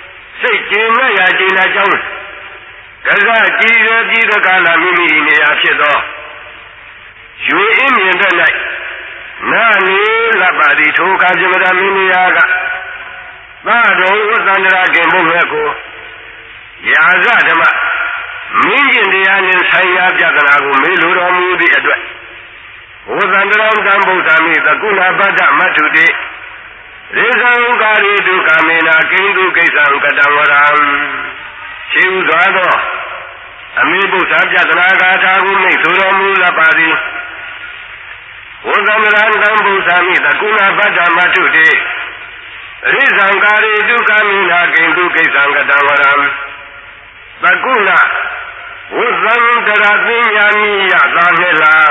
စိတ်ကျင်မဲ့ရာကျင်နာကြောင်းကစားကြည်ရပြီးတဲ့ကာလမိမိနေရာဖြစ်သောရွေအင်းမြင်တဲ့၌နာနေလပ်ပါသည်ထိုကာပြမတာမိမိယာကသာတော်ဝသန္တရာကင်ဘုရားကိုရာဇဓမ္မမင်းကျင်တရားနှင့်ဆိုင်ရာပြဿနာကိုမေးလိုတော်မူသည့်အတွက်ဝသန္တရာကံဗုဒ္ဓမိသကုဏပတ္တမတ္ထုတိရေဇံကာရိတုကာမေနာကိဉ္စုကိစ္စံကတံဝရံခြေဥစွာသောအမိဗုဒ္ဓပြဿနာဂါထာကိုမိတ်ဆိုတော်မူလပ်ပါသည်ဝသန္တရာကံဗုဒ္ဓမိသကုဏပတ္တမတ္ထုတိရိဇံကာရိတုကာမေနာကိဉ္စုကိစ္စံကတံဝရံသကုဏဝသန္တရာပညာမိယသာနှင့်လား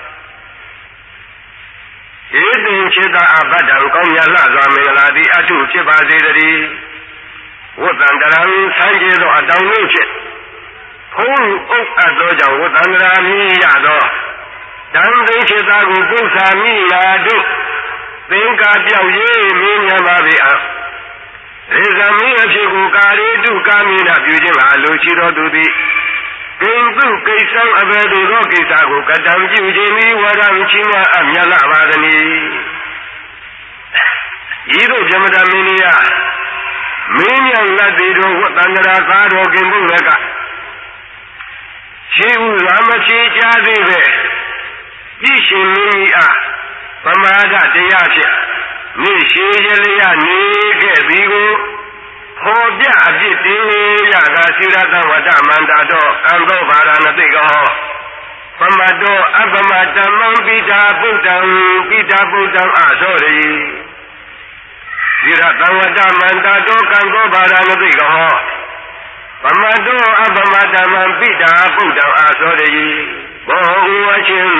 ဧတိจิตအဘဒ္ဒံကောင်းမြတ်လှစွာမင်္ဂလာသည်အထုဖြစ်ပါစေတည်းဝသန္တရံဆန်းကျဲသောအတောင်တို့ဖြင့်ဖုံးအုပ်အပ်သောကြောင့်ဝသန္တရာမိရသောတန်သိจิตကိုပု္ပ္ပာမိလာတို့သင်္ကာပြောက်ရေးမြင်မြတ်ပါပေအားရေဇမိအဖြစ်ကိုကာရိတုကာမိနာပြုခြင်းဟာလိုချီတော်သူသည်ကိဉ္စုကိစ္စံအဘယ်သို့သောကိစ္စကိုကတံပြုခြင်းဤဝရံချီးမွမ်းအပ်မြတ်လာပါသည်။ဤသို့ပြမတမင်းကြီးမင်းမြတ်လက်သေးတော်ဝတ္တန္တရာသာတော်ကင်ဘုရားကခြေဥစွာမချေကြသေးပဲပြည့်ရှင်မင်းကြီးအားပမာဒတရားဖြင့်နေရှိရလျက်နေခဲ့သည်ကိုဟောပြအဖြစ်တင်ရတာစိရတဝတ္တမန္တတော်ကံသောဗာရဏတိကောပမတောအပမတမံပိတာဗုဒ္ဓံပိတာဗုဒ္ဓံအသောရိစိရတဝတ္တမန္တတော်ကံသောဗာရဏတိကောပမတောအပမတမံပိတာဗုဒ္ဓံအသောရိဘောဥဝချင်း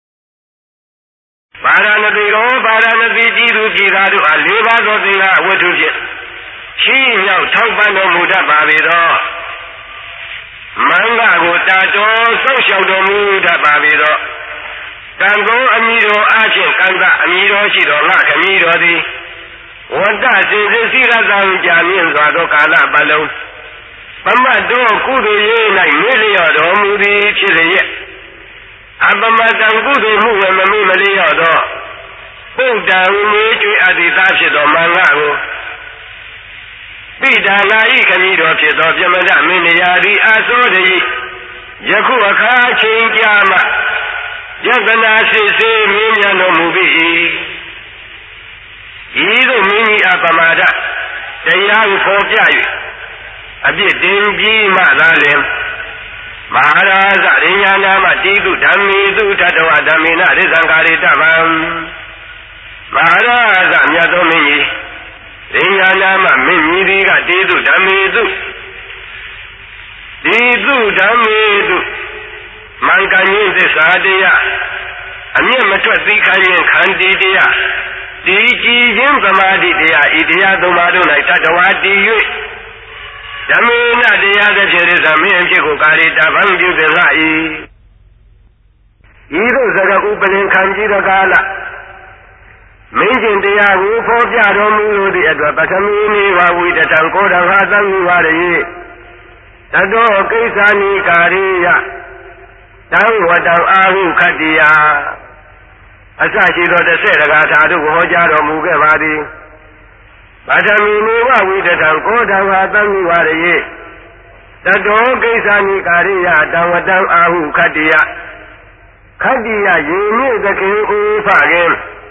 ဗာရဏတိကောဗာရဏတိကြည်သူကြည်သာတို့အားလေးပါးသောသင်္ဃအဝတ္ထုဖြင့်ချီးမြှောက်ထောက်ပံ့တော်မူတတ်ပါပေသောမင်္ဂကိုတာတော်ဆောက်ရှောက်တော်မူတတ်ပါပေသောကံကောအမိတော်အချင်းကံကအမိတော်ရှိတော်ငါခမည်းတော်သည်ဝတ္တစေစစိရသံကြာမြင့်စွာသောကာလပတ်လုံးပမတ်တော်ကုသိုလ်ရေး၌မေ့လျော့တော်မူသည်ဖြစ်လျက်အပမတံကုသိုလ်မှုဝမမိမလျော့သောပုဒ္ဒံမြေကျွေအတ္တိသားဖြစ်သောမင်္ဂကိုပိဒါနာဤခမည်းတော်ဖြစ်သောပြမဒမင်းနေရာသည်အသောတည်းယခုအခါချိန်ကြာမှယတနာစစ်စေးမြင်းမြတ်တော်မူပြီဤသို့မင်းကြီးအပမာဒတရားကိုဖော်ပြ၍အပြစ်တင်ကြီးမှသာလျှင်မဟာရာဇရိညာနာမတိတုဓမ္မေတုထတဝဓမ္မေနရိသံဃာရိတဗံမဟာရာဇမြတ်သောမင်းကြီးရိညာနာမမင်းကြီးဒီကတေတုဓမ္မေတုဒီတုဓမ္မေတုမင်္ဂညင်းသစ္စာတရားအမျက်မထွက်သိခိုင်းရင်ခန္တီတရားဒီကြည်ခြင်းသမာဓိတရားဤတရားသုံးပါးတို့၌တတဝါတည်၍ဓမ္မေနတရားသဖြင့်ရိသမင်းအဖြစ်ကိုကာရိတဗံပြုသလာ၏ဤသို့စကားဥပလင်ခံကြည့်သောကာလမင်းကျင်တရားကိုဖော်ပြတော်မူလိုသည့်အတွက်ပထမီနေဝဝိတတံကိုယ်တော်ဟာသံဃာရေတတောကိစ္ဆာနိကာရိယတံဝတံအာဟုခတ္တိယအစရှိသောတစ်ဆက်တကားဓာတုကိုဟောကြားတော်မူခဲ့ပါသည်ပထမီနေဝဝိတတံကိုယ်တော်ဟာသံဃာရေတတောကိစ္ဆာနိကာရိယတံဝတံအာဟုခတ္တိယခတ္တိယယေမြင့်သခင်ဥဖခင်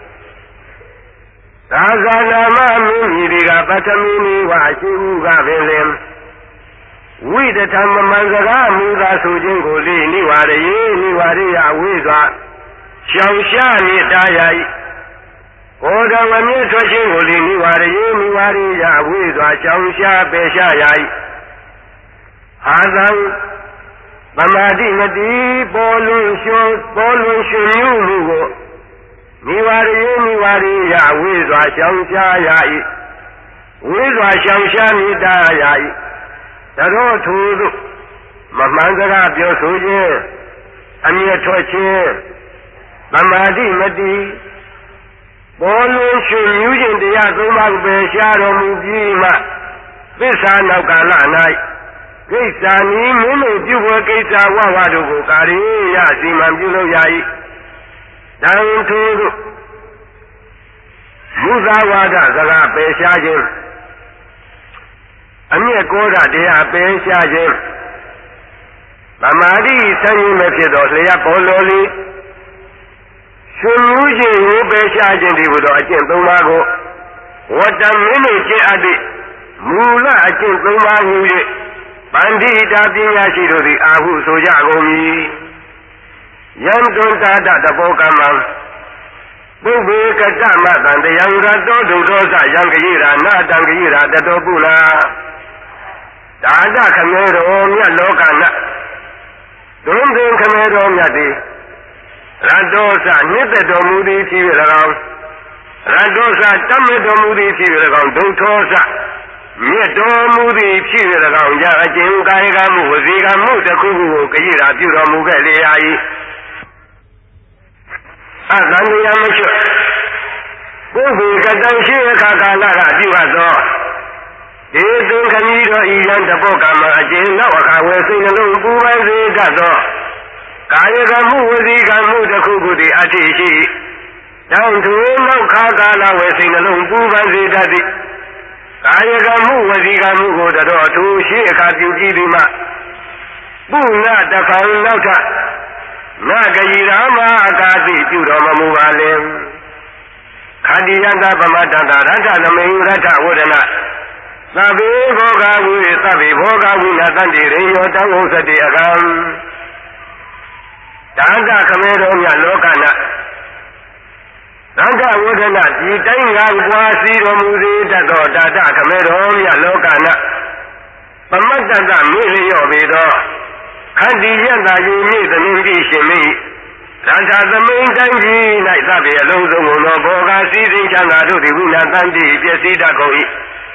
သာသနာမမင်းကြီးတွေကပထမီနေဝရှိဥကပင်လင်ဝိတထမမန်စကားမူသာဆိုခြင်းကိုလေနိဝရယေနိဝရိယဝိစွာရှောင်ရှားနေတာယဤကိုယ်တော်ဝမြင့်ထွက်ခြင်းကိုလေနိဝရယေနိဝရိယဝိစွာရှောင်ရှားပေရှားယဤအာသံသမာဓိမတိပေါ်လွင်ရှောပေါ်လွင်ရှင်မြမှုကိုနိဝရယေနိဝရိယဝိစွာရှောင်ရှားယဤဝိစွာရှောင်ရှားနေတာယဤတတော်ထိုသို့မမှန်စကားပြောဆိုခြင်းအမျက်ထွက်ခြင်းသမာဓိမတိပေါ်လွင်ရှင်မြူးခြင်းတရားသုံးပါးကိုပယ်ရှားတော်မူပြီးမှသစ္စာနောက်ကာလ၌ကိစ္စနီးမင်းတို့ပြုဖို့ကိစ္စဝဝတို့ကိုကာရိယစီမံပြုလုပ်ရ၏တံထိုသို့မူသာဝါဒစကားပယ်ရှားခြင်းအမျက်ကောဓတရားပယ်ရှားခြင်းသမာဓိဆန်းခြင်းမဖြစ်သောလျှပ်ပေါ်လိုလီရှင်မှုခြင်းကိုပယ်ရှားခြင်းဒီဟုသောအကျင့်သုံးပါးကိုဝတ္တမင်းတို့ကျင့်အပ်သည့်မူလအကျင့်သုံးပါးဟူ၍ပန္တိတာပညာရှိတို့သည်အာဟုဆိုကြကုန်မည်ယံတွန်တာတတဘောကမ္မံပုဗ္ဗေကတမတံတယံရတောဒုဒောသယံကရေရာနာတံကရေရာတတောပုလာဒါဒခမေတော်မြတ်လောကနဒုံသင်ခမေတော်မြတ်သည်ရတောသနှစ်သက်တော်မူသည်ဖြစ်၍၎င်းရတောသတမ္မတော်မူသည်ဖြစ်၍၎င်းဒုထောသမြတ်တော်မူသည်ဖြစ်၍၎င်းရအကျဉ်းကာယကမှုဝစီကမှုတစ်ခုခုကိုကရေရာပြုတော်မူခဲ့လေရာ၏အသံတရားမရှိပုဗ္ဗေကတံရှိအခါကာလကပြုအပ်သောဒေသုခမီတော်ဤယံတပုတ်ကမအကျဉ်းနောက်အခါဝယ်စိတ်နှလုံးပူပန်စေတတ်သောကာယကမှုဝစီကမှုတစ်ခုခုသည်အထိရှိတောင်းထိုနောက်ခါကာလဝယ်စိတ်နှလုံးပူပန်စေတတ်သည်ကာယကမှုဝစီကမှုကိုတော်သူရှိအခါပြုကြည့်ပြီးမှပုဏ္ဏတဖန်နောက်ထနဂယိရာမအကာတိပြုတော်မမူပါလေခန္တီယတပမတ္တရထသမေရထဝဒနာသဗ္ဗေဘောဂဝိသဗ္ဗေဘောဂဝိနတန္တိရေယောတံဝုစတိအကံဒါနခမေတော်မြတ်လောကနာသံဃဝဒနာဒီတိုင်းကပွားစီတော်မူစေတတ်သောဒါဒခမေတော်မြတ်လောကနာပမတ္တတမေလျော့ပေသောခန္တီယတယုမိသမင်းတိရှင်မိရထသမိန်တိုင်းကြီး၌သဗ္ဗေအလုံးစုံသောဘောဂစီစဉ်ချမ်းသာတို့သည်ဝိနာတန္တိပျက်စီးတတ်ကုန်၏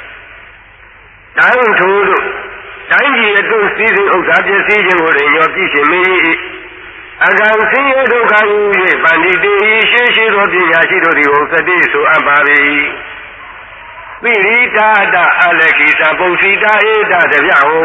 တိုင်းထို့သို့တိုင်းကြီးအတွင်းစီစဉ်ဥစ္စာပျက်စီးခြင်းကိုရင်ရောပြည့်ရှင်မိ၏အကံဆင်းရဲဒုက္ခဟူ၍ပန္တိတေဤရှိရှိသောပညာရှိတို့သည်ဟောစတိဆိုအပ်ပါ၏ပိရိတာတအလကိသပု္စီတာဧတတဗျဟော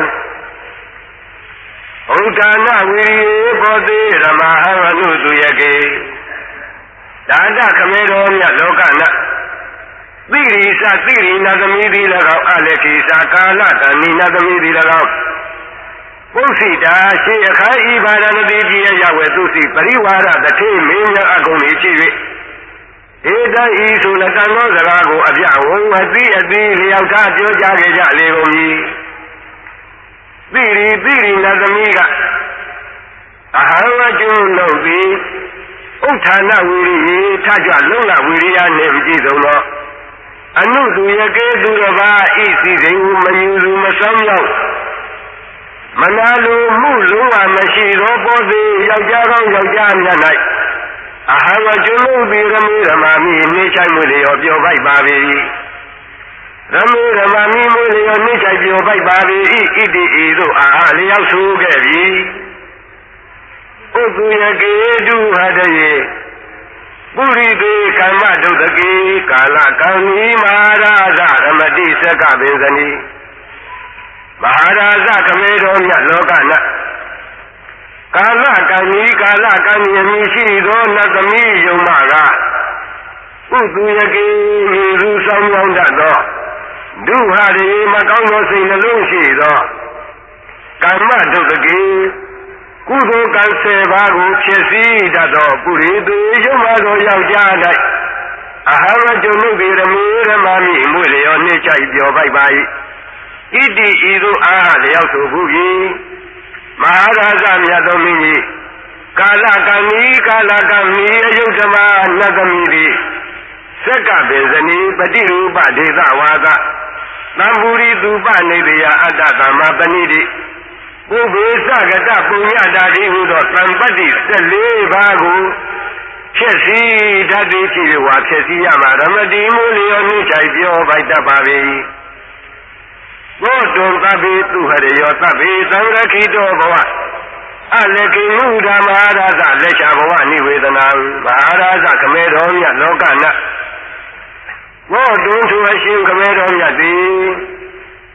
ဥဒ္ဒါနဝိရိယေဘောတိရမဟံအနုတုယကေဒါနခမေတော်မြတ်လောကနသိရိသသိရိနသမီးသည်၎င်းအလကိသကာလတဏိနသမီးသည်၎င်းပု္စီတာရှိအခါဤဘာရဏတိကြီးရဝေသူစီပရိဝါရတထေမင်းများအကုန်၏ဖြစ်၍ဧတံဤဆိုလတန်သောစကားကိုအပြဝုံအသိအသိလျောက်ထားပြောကြားခဲ့ကြလေကုန်မည်သိရိသိရိနသမီးကအဟံအကျိုးလုပ်သည်ဥဋ္ဌာဏဝိရိယေထကြွလုံလဝိရိယနှင့်ပြည့်စုံသောအနုသူယကေသူတစ်ပါးဤစီစဉ်ကိုမယူသူမဆောင်ရောက်မနာလိုမှုလုံးဝမရှိသောပေါ်စေယောက်ျားကောင်းယောက်ျားများ၌အဟံအကျိုးလုပ်သည်ရမေရမာမိနှိမ့်ချိုက်မှုလျော်ပြောပိုက်ပါ၏ရမေရမာမိမှုလျော်နှိမ့်ချိုက်ပြောပိုက်ပါ၏ဣတိဤသို့အာဟလျောက်ဆိုခဲ့ပြီဥပ္ပယကေတုဟတယေပုရိသေကမ္မဒုဒကေကာလကံဤမဟာရာဇရမတိစကပင်စနီမဟာရာဇခမေတော်မြတ်လောကနကာလကံဤကာလကံဤအမည်ရှိသောနတ်သမီးယုံမကပုသူယကေလူဆောင်ရောက်တတ်သောဒုဟာရေမကောင်းသောစိတ်နှလုံးရှိသောကမ္မဒုဒကေကုသိုလ်ကံဆယ်ပါးကိုဖြစ်စည်းတတ်သောပုရိသေယုံမသောယောက်ျား၌အဟံဝကျုံမှုပေရမေရမမိမွေလျောနှိမ့်ချိုက်ပြောပိုက်ပါ၏ဣတိဤသို့အာဟလျောက်ဆိုဘူးပြီမဟာရာဇမြတ်သောမင်းကြီးကာလကံဤကာလကံဤအယုဒ္ဓမနတ်သမီးသည်စက္ကပင်စနီပฏิရူပဒေသဝါဒသံဘူရိသူပနေတယအတ္တသမ္မာပဏိတိပုဗ္ဗေသကတပုညတာတိဟုသောသံပတ္တိ၁၄ပါးကိုဖြစ်စီဓာတိဖြစ်ဝါဖြစ်စီရမှာရမတိမူလျောနှိမ့်ချိုက်ပြောပိုက်တတ်ပါ၏သောတုံသဗ္ဗေသူဟရယောသဗ္ဗေသံရခိတောဘဝအလကိမုဒ္ဓမဟာရာဇလက်ချဘဝနိဝေဒနာမဟာရာဇခမေတော်မြတ်လောကနသောတုံသူအရှင်ခမေတော်မြတ်သည်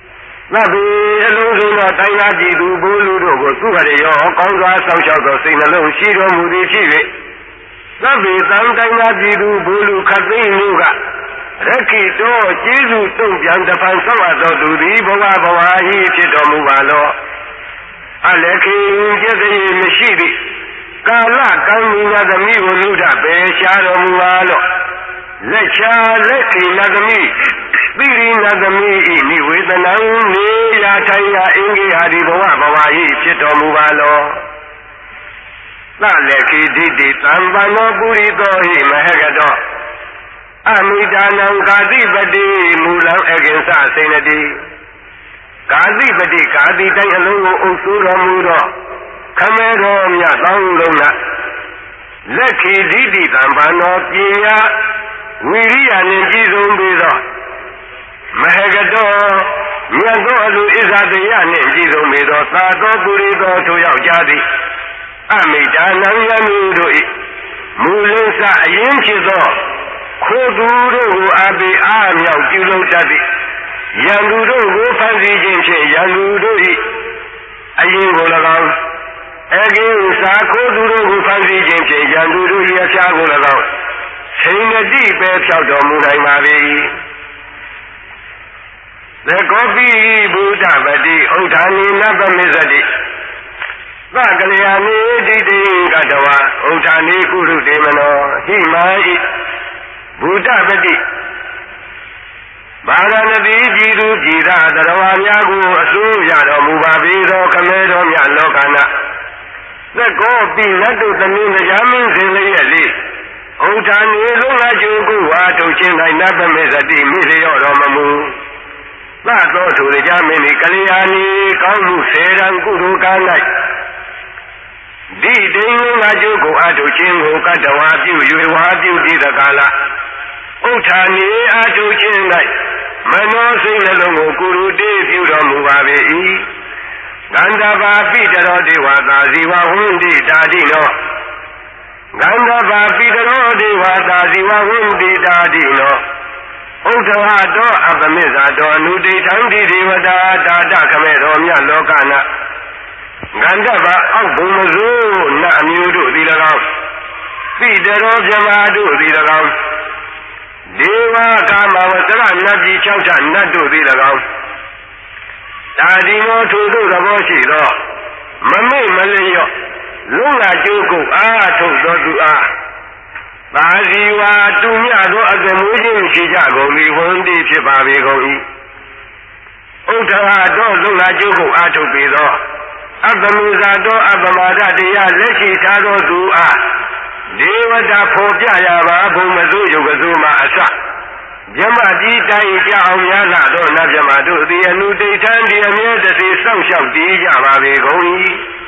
နတ်ဘေအလုံးစုံသောတိုင်းသားပြည်သူဘိုးလူတို့ကိုသူ့ဟာရောကောင်းစွာဆောင်ရှောက်သောစိတ်နှလုံးရှိတော်မူသည်ဖြစ်၍နတ်ဘေသံတိုင်းသားပြည်သူဘိုးလူခတ်သိမ်းမျိုးကရခိတောကျေးဇူးတုံ့ပြန်တဖန်ဆောက်အပ်တော်သူသည်ဘဝဘဝဤဖြစ်တော်မူပါလောအလခေကျက်သည်မရှိသည့်ကာလကံမူနာသမီးကိုလူဒပေရှားတော်မူပါလောလက်ချာလက်ခိနသမီးသီရိနသမီးဤနိဝေဒနံနေရာထိုင်ရာအင်္ဂိဟာဒီဘဝဘဝဤဖြစ်တော်မူပါလောသလက်ခိဒိတိသံဗန္နောပုရိသောဟိမဟကတောအမိဒါနံကာတိပတိမူလံအကိဉ္စစိဏတိကာတိပတိကာတိတိုင်းအလုံးကိုအုပ်စိုးတော်မူသောခမဲတော်မြတ်သောလုံးကလက်ခိဒိတိသံဗန္နောပညာဝိရိယနှင့်ပြည့်စုံပြီးသောမဟကတောမြတ်သောအလိုဣဇာတယနှင့်ပြည့်စုံပြီးသောသာသောပုရိသောထိုယောက်ျားသည်အမိဒါနံယမှုတို့၏မူလစအရင်ဖြစ်သောခိုးသူတို့ကိုအပိအားမြောက်ပြုလုပ်တတ်သည်ယံသူတို့ကိုဖန်ဆင်းခြင်းဖြင့်ယံသူတို့၏အရင်ကို၎င်းအကိဉ္စာခိုးသူတို့ကိုဖန်ဆင်းခြင်းဖြင့်ယံသူတို့၏အဖျားကို၎င်းစိဏတိပဲဖြောက်တော်မူနိုင်ပါ၏သေကောပိဘုဒ္ဓပတိဥဒ္ဓာနိနပမေဇတိသကလျာနိတိတိကတဝဥဒ္ဓာနိကုရုတေမနောဟိမာဣဘုဒ္ဓပတိဘာရဏတိပြည်သူပြည်သားတရဝများကိုအစိုးရတော်မူပါပေသောခမဲတော်မြတ်လောကနာသက်ကောပိနတ်တို့သမီးတရားမင်းစင်လျက်လေးဥဒ္ဓာနိလုံးငါကျုပ်ကိုဝါထုတ်ခြင်း၌နတ်ပမေဇတိမိလျော့တော်မမူသသောသူတရားမင်းဤကလျာဏီကောင်းမှုစေရန်ကုသိုလ်ကား၌ဒီတိန်လုံးငါကျုပ်ကိုအထုတ်ခြင်းကိုကတ္တဝါပြု၍ဝါပြုသည့်တကာလဥထာနေအထုခြင်း၌မနောစိတ်နှလုံးကိုကုရုတေးပြုတော်မူပါပေ၏ဂန္ဓဘာပိတရောဒေဝသာဇီဝဝန္တိတာတိနောဂန္ဓဘာပိတရောဒေဝသာဇီဝဝန္တိတာတိနောဥဒ္ဓဝတောအပမိဇာတောအနုတိထံတိဒေဝတာတာတခမေတော်မြတ်လောကနာဂန္ဓဘာအောက်ဘုံမစိုးနတ်အမျိုးတို့သည်၎င်းပိတရောမြမတို့သည်၎င်းဒေဝကာမဝဆရနတ်ကြီး၆ဌာနတ်တို့သည်၎င်းတာဒီမောထိုတို့သဘောရှိသောမမေ့မလျော့လုံလာကျိုးကိုအားထုတ်သောသူအားသာဇီဝတူမြသောအကမူးခြင်းရှိကြကုန်၏ဝန္တိဖြစ်ပါပေကုန်၏ဥဒ္ဓဟာတော့လုံလာကျိုးကိုအားထုတ်ပေသောအပ္ပမုဇာတော့အပ္ပမာဒတရားလက်ရှိထားသောသူအားဒေဝတာဖော်ပြရပါဘုံမစိုးယုတ်ကစိုးမှာအစမြမကြီးတိုင်းကြအောင်များလာသောနတ်မြမတို့သည်အနုဒိဋ္ဌံဒီအမြဲတစေစောင့်ရှောက်တည်ကြပါပေကုန်၏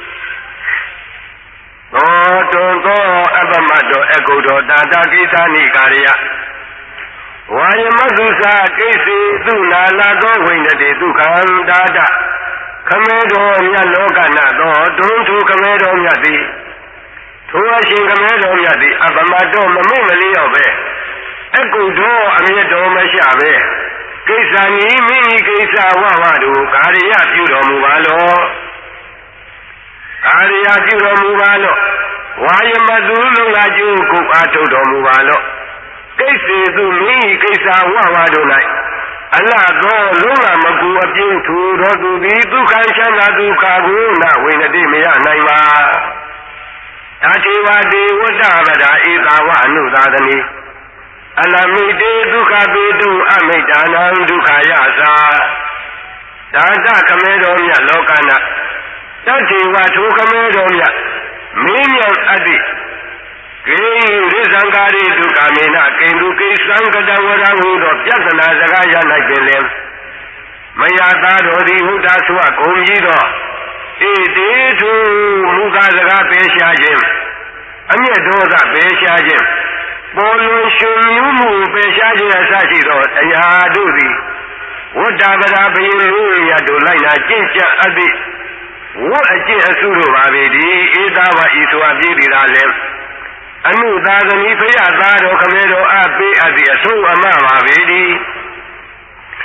သောတွန်သောအပ္ပမတ်တော်အကုတော်တာတာကိသနိကာရယဝါယမသုစာကိစေသုနာလာသောဝိနတိဒုက္ခံတာတခမဲတော်မြတ်လောကနာသောတွန်သူခမဲတော်မြတ်သည်ထိုအရှင်ခမဲတော်မြတ်သည်အပ္ပမတ်တော်မမိတ်မလျော့ပဲအကုတော်အမြတ်တော်မရှာပဲကိစ္စနီမိမိကိစ္စဝဝတို့ကာရယပြုတော်မူပါလောကာရယပြုတော်မူပါလောဝါယမသူလုံလာကျိုးကိုအားထုတ်တော်မူပါလောကိစ္စသူမိမိကိစ္စဝဝတို့၌အလသောလုံလာမကူအပြင်းထူတော်သူသည်ဒုက္ခချမ်းသာဒုက္ခကိုနဝိနတိမရနိုင်ပါအထေဝတိဝတ္တဗဒာဧသာဝအနုသာသနိအလမိတေဒုက္ခပေတုအမိတ်ဒါနံဒုက္ခယသာဒါတခမဲတော်မြတ်လောကနာတထေဝထိုခမဲတော်မြတ်မင်းမြောင်အတ္တိကိရိသံဃာရိဒုက္ခမေနကိန္ဒုကိသံကတဝရဟုသောပြဿနာစကားရနိုင်ခြင်းလဲမယသားတော်သည်ဟုတ်တာဆိုအကုန်ကြီးသောဣတိထုမူကားစကားပေရှားခြင်းအမျက်ဒေါသပေရှားခြင်းပေါ်လွင်ရှင်မြူးမှုပေရှားခြင်းအစရှိသောတရားတို့သည်ဝတ္တပဒဘယလူရတို့လိုက်လာကျင့်ကြံအပ်သည့်ဝတ်အကျင့်အစုတို့ပါပေသည်ဧသာဝဤဆိုအပ်ပြီးသည်လားလဲအနုသာသမီဖယသားတော်ခမဲတော်အပေးအပ်သည့်အဆုံးအမပါပေသည်တ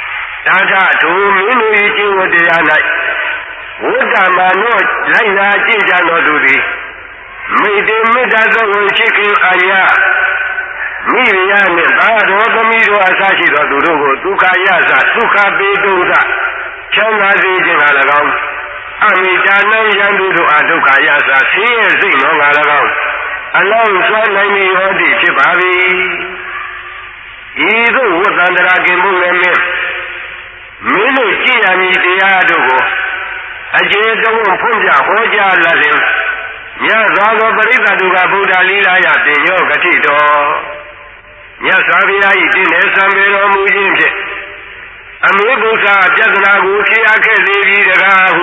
တာထသူမင်းတို့၏ကျင့်ဝတ်တရား၌ဝိတ္တမနောလိုက်လာကျင့်ကြတော်သူသည်မိတ်တေမေတ္တာသောကိုချစ်ခင်အာရမိရိယနှင့်သာတော်သမီးတို့အစရှိသောသူတို့ကိုဒုက္ခရသဒုက္ခပေတုသချမ်းသာစေခြင်းက၎င်းအမိတာနံယံသူတို့အားဒုက္ခရသဆင်းရဲစိတ်နောက၎င်းအလောင်းစွမ်းနိုင်မည်ဟောသည်ဖြစ်ပါ၏ဤသို့ဝတ္တန္တရာကင်မှုလည်းမင်းမင်းတို့ကြည်ရမည်တရားတို့ကိုအကျေတုံးဖွင့်ပြဟောကြားလာလျင်မြတ်စွာသောပရိသတ်တို့ကဗုဒ္ဓလီလာယပင်ညောဂတိတော်မြတ်စွာဘုရား၏တည်နေစံပေတော်မူခြင်းဖြင့်အမေဘုရားပြဿနာကိုဖြေရခဲ့လေပြီတကားဟု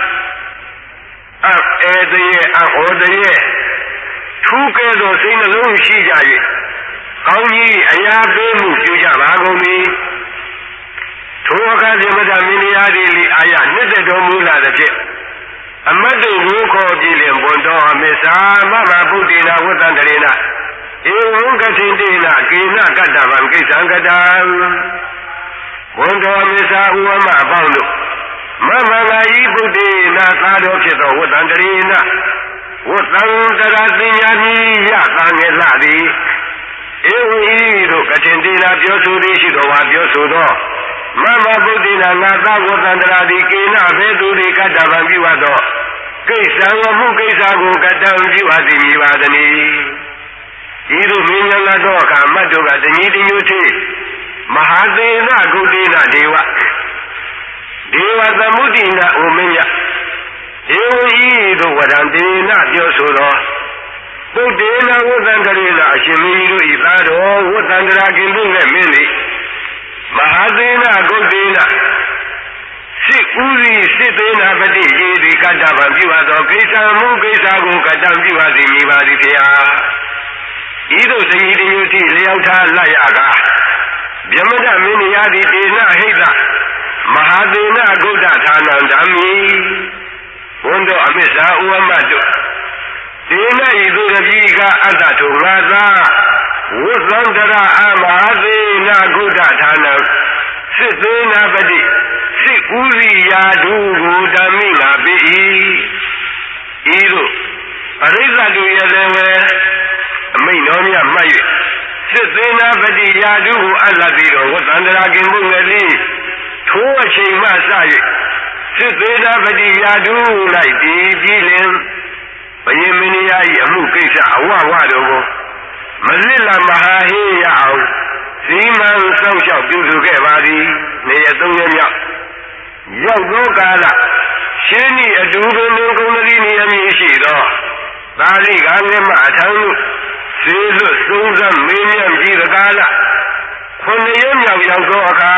အဲတည်းအဟောတည်းထူးကဲ့သို့စိတ်နှလုံးရှိကြ၍ကောင်းကြီးအရာပေးမှုပြုကြပါကုန်၏ထိုအခါပြမတမင်းများသည်လိအာရနှစ်သက်တော်မူလာသည်ဖြင့်အမတ်တို့ကိုခေါ်ကြည့်လင်ဘွန်တော်အမေသာမမဗုဒ္ဓေနာဝတ္တန္တရေနာဧဝံကထိန်တေနာကေနကတ္တဗံကိစ္ဆံကတံဘွန်တော်အမေသာဥဝမအပေါင်းတို့မမဂာဤဗုဒ္ဓေနာသာတော်ဖြစ်သောဝတ္တန္တရေနာဝတ္တန္တရာပညာမီယသံငယ်လှသည်ဧဝံဤတို့ကထိန်တေနာပြောဆိုသည်ရှိတော်ဝါပြောဆိုသောမမဗုဒ္ဓေနာငါသာဝတ္တန္တရာသည်ကေနဘေသူရိကတ္တဗံပြုအပ်သောကိစ္စံဝမှုကိစ္စကိုကတ္တံပြုအပ်သည်မိပါသည်ဤသို့မင်းများသောအခါမတ်တို့ကတညီတညွတ်သေးမဟာသေနဂုတိနဒေဝဒေဝသမုဒိနာဩမင်းမြဧဝံဤသို့ဝရံတေနပြောဆိုသောဗုဒ္ဓေနဝတ္တန္တရေနအရှင်မင်းတို့ဤသားတော်ဝတ္တန္တရာကင်တို့နဲ့မင်းသည်မဟာသေနဂုတိနစစ်ဦးစီးစစ်သေးနာပတိရေဒီကတ္တဗံပြုအပ်သောကိစ္စမှုကိစ္စကိုကတ္တံပြုအပ်သည်မိပါသည်ဖေဟာဤသို့တညီတညွတ်တိလျောက်ထားလိုက်ရကားဗျမဒမင်းများသည်တေနဟိတမဟာသေနဂုတ္တဌာနံဓမ္မိဘုန်းတော်အမစ္ဆာဥဝမတို့တေနဤသို့တပိကအတ္တထုငါသာဝိသန္တရအမဟာသေနဂုတ္တဌာနံစစ်သေးနာပတိစစ်ဦးစီယာဓုကိုဓမ္မိငါပေ၏ဤသို့အရိစ္ဆတုရဲ့လည်းဝဲအမိန်တော်မြတ်မှတ်၍စစ်သေးနာပတိယာဓုကိုအလတ်ပြီးတော့ဝတ္တန္တရာကင်မှုငယ်သည်ထိုးအချိန်မှစ၍စစ်သေးနာပတိယာဓု၌တည်ပြီးလင်ဘယင်မင်း၏အမှုကိစ္စအဝဝတို့ကိုမလစ်လာမဟာဟေရအောင်စီမံစောင့်ရှောက်ပြုစုခဲ့ပါသည်နေရသုံးရက်မြောက်ရောက်သောကာလရှင်းဤအတူတူလုံးကုံတိနေအမည်ရှိသောသာလိကငယ်မှအထံသို့စေလွတ်သုံးစမ်းမင်းမြတ်ကြီးကာလခုနှစ်ရက်မြောက်ရောက်သောအခါ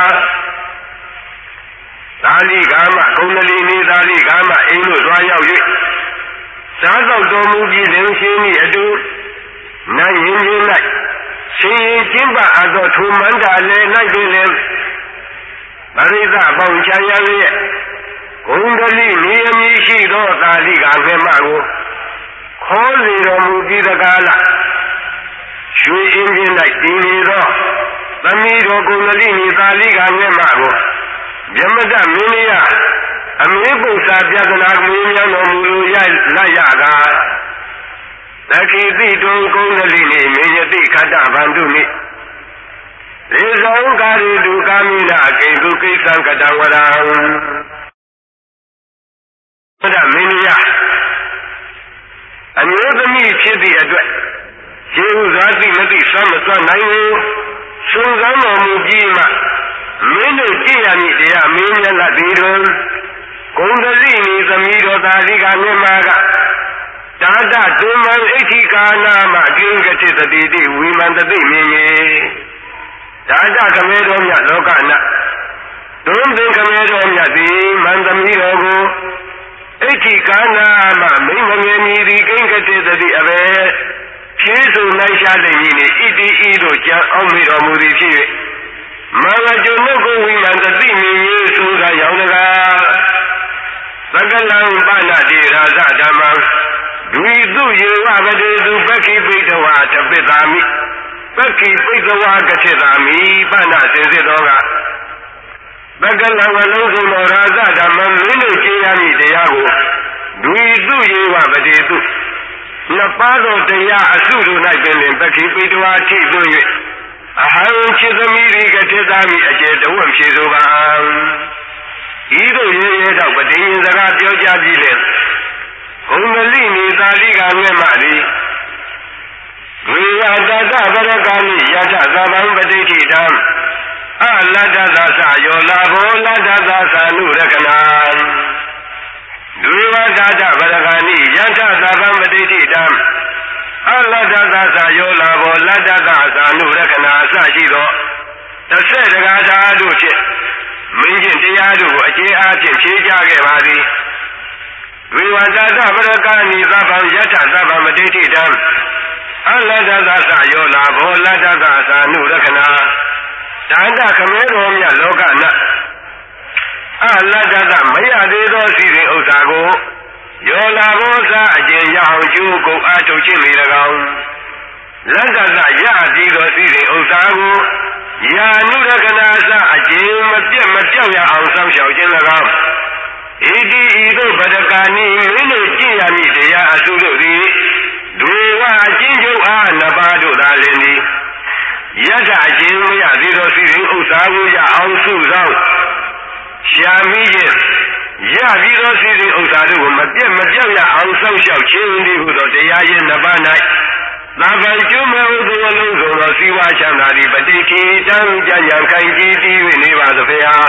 သာလိကမှကုံတိနေသာလိကမှအိမ်သို့သွားရောက်၍စားသောက်တော်မူပြီးလင်ရှင်းဤအတူနိုင်ရင်ချင်း၌ရှင်ရင်ကျင်းပအပ်သောထိုမန္တာလည်း၌ပင်လည်းပရိသတ်ပေါင်းချမ်းရရဲ့ဂုံတလိနေအမည်ရှိသောသာလိကငယ်မကိုခေါ်စီတော်မူပြီးတကားလားရွှေအင်းချင်း၌တည်နေသောသမီးတော်ဂုံတလိနေသာလိကငယ်မကိုမြမတမင်းမယအမေပု္ပ္ပာပြဿနာမင်းများတော်မူလိုရလက်ရကားတခိတိတုံဂုံတလိနေမေယတိခတ္တဗန္တုနိသေဇောကာရိတုကာမိနာကိဉ္စုကိစ္စံကတံဝရံဘုရားမင်းများအမျိုးသမီးဖြစ်သည့်အတွက်ခြေဥစွာသိမသိစွမ်းမစွမ်းနိုင်ဘူးစွန့်စားတော်မူပြီးမှမင်းတို့ကြည်ရမည်တရားမင်းများလက်သည်တွင်ဂုံတလိနီသမီးတော်သာလိကမြမကတာတတွင်မံအိဋ္ဌိကာနာမကိဉ္ကတိသတိတိဝိမန္တတိမြင်၏ဒါကြခမဲတော်မြတ်လောကနာဒုံသင်ခမဲတော်မြတ်သည်မန္တမီတော်ကိုအိဋ္ဌိကာနာမမိမငယ်မီသည်ကိဉ္ကတိသတိအဘေဖြေးဆိုလိုက်ရှားတဲ့ညီနေဣတိဤတို့ကြံအောင်မိတော်မူသည်ဖြစ်၍မင်္ဂကျုံုပ်ကိုဝိမန္တတိမြင်၏ဆိုတာရောက်တကားသက္ကလံပါဏတိရာဇဓမ္မံဒွိတုယေဝဗတေသူပက္ခိပိတဝါတပိသာမိပက္ခိပိတဝါကတိသာမိပါဏစေစေသောကဘဂလဝလုံးစုံသောရာဇဓမ္မမင်းတို့ကျင်းရမည့်တရားကိုဒွေသူယေဝပတိတုနှစ်ပါးသောတရားအစုတို့၌ပင်ပင်ပတိပိတဝါထိသွင်း၍အဟံချစ်သမီးရိကတိသာမိအကျေတဝံဖြေဆိုပါဤသို့ရေရေတော့ပတိယစကားပြောကြပြီးလင်ဂုံမလိနေသာလိကငဲ့မှသည်ဝိယတတဗရကာမိယထသဗံပတိဋ္ဌိတံအလတ္တသသယောလာဘောလတ္တသသနုရကနာဒုဝတတဗရကာနိယထသဗံပတိဋ္ဌိတံအလတ္တသသယောလာဘောလတ္တသသနုရကနာအစရှိသောတစ်ဆက်တကားသာတို့ဖြင့်မင်းကျင့်တရားတို့ကိုအခြေအားဖြင့်ဖြေကြခဲ့ပါသည်ဝိဝတတဗရကာနိသဗံယထသဗံပတိဋ္ဌိတံအလတ္တသသယောလာဘောလတ္တသသနုရကနာတန္တခမဲတော်မြတ်လောကနအလတ္တသမရသေးသောစီရင်ဥစ္စာကိုယောလာဘောဇအကျင့်ရအောင်ကျိုးကုန်အားထုတ်ခြင်းလေ၎င်းလတ္တသရသည်သောစီရင်ဥစ္စာကိုယာနုရကနာစအကျင့်မပြတ်မပြောက်ရအောင်စောင့်ရှောက်ခြင်း၎င်းဣတိဤသို့ဗဒကာနိမင်းတို့ကျင့်ရမည့်တရားအစုတို့သည်ဒွေဝအကျင့်ကျုပ်အားနှစ်ပါးတို့သာလင်သည်ယထအချင်းမရသေးသောစီရင်ဥစ္စာကိုရအောင်စုဆောင်ရှာမိခြင်းရပြီးသောစီရင်ဥစ္စာတို့ကိုမပြတ်မပြောက်ရအောင်စောင့်ရှောက်ခြင်းဒီဟုသောတရားရင်နှစ်ပါး၌သာဗံကျွမ်းမဲ့ဥဒ္ဒဝလုံးစုံသောစီဝါချမ်းသာသည်ပဋိဋ္ဌိတံကြံ့ကြံ့ခိုင်ကြည်တည်၍နေပါသဖေဟာ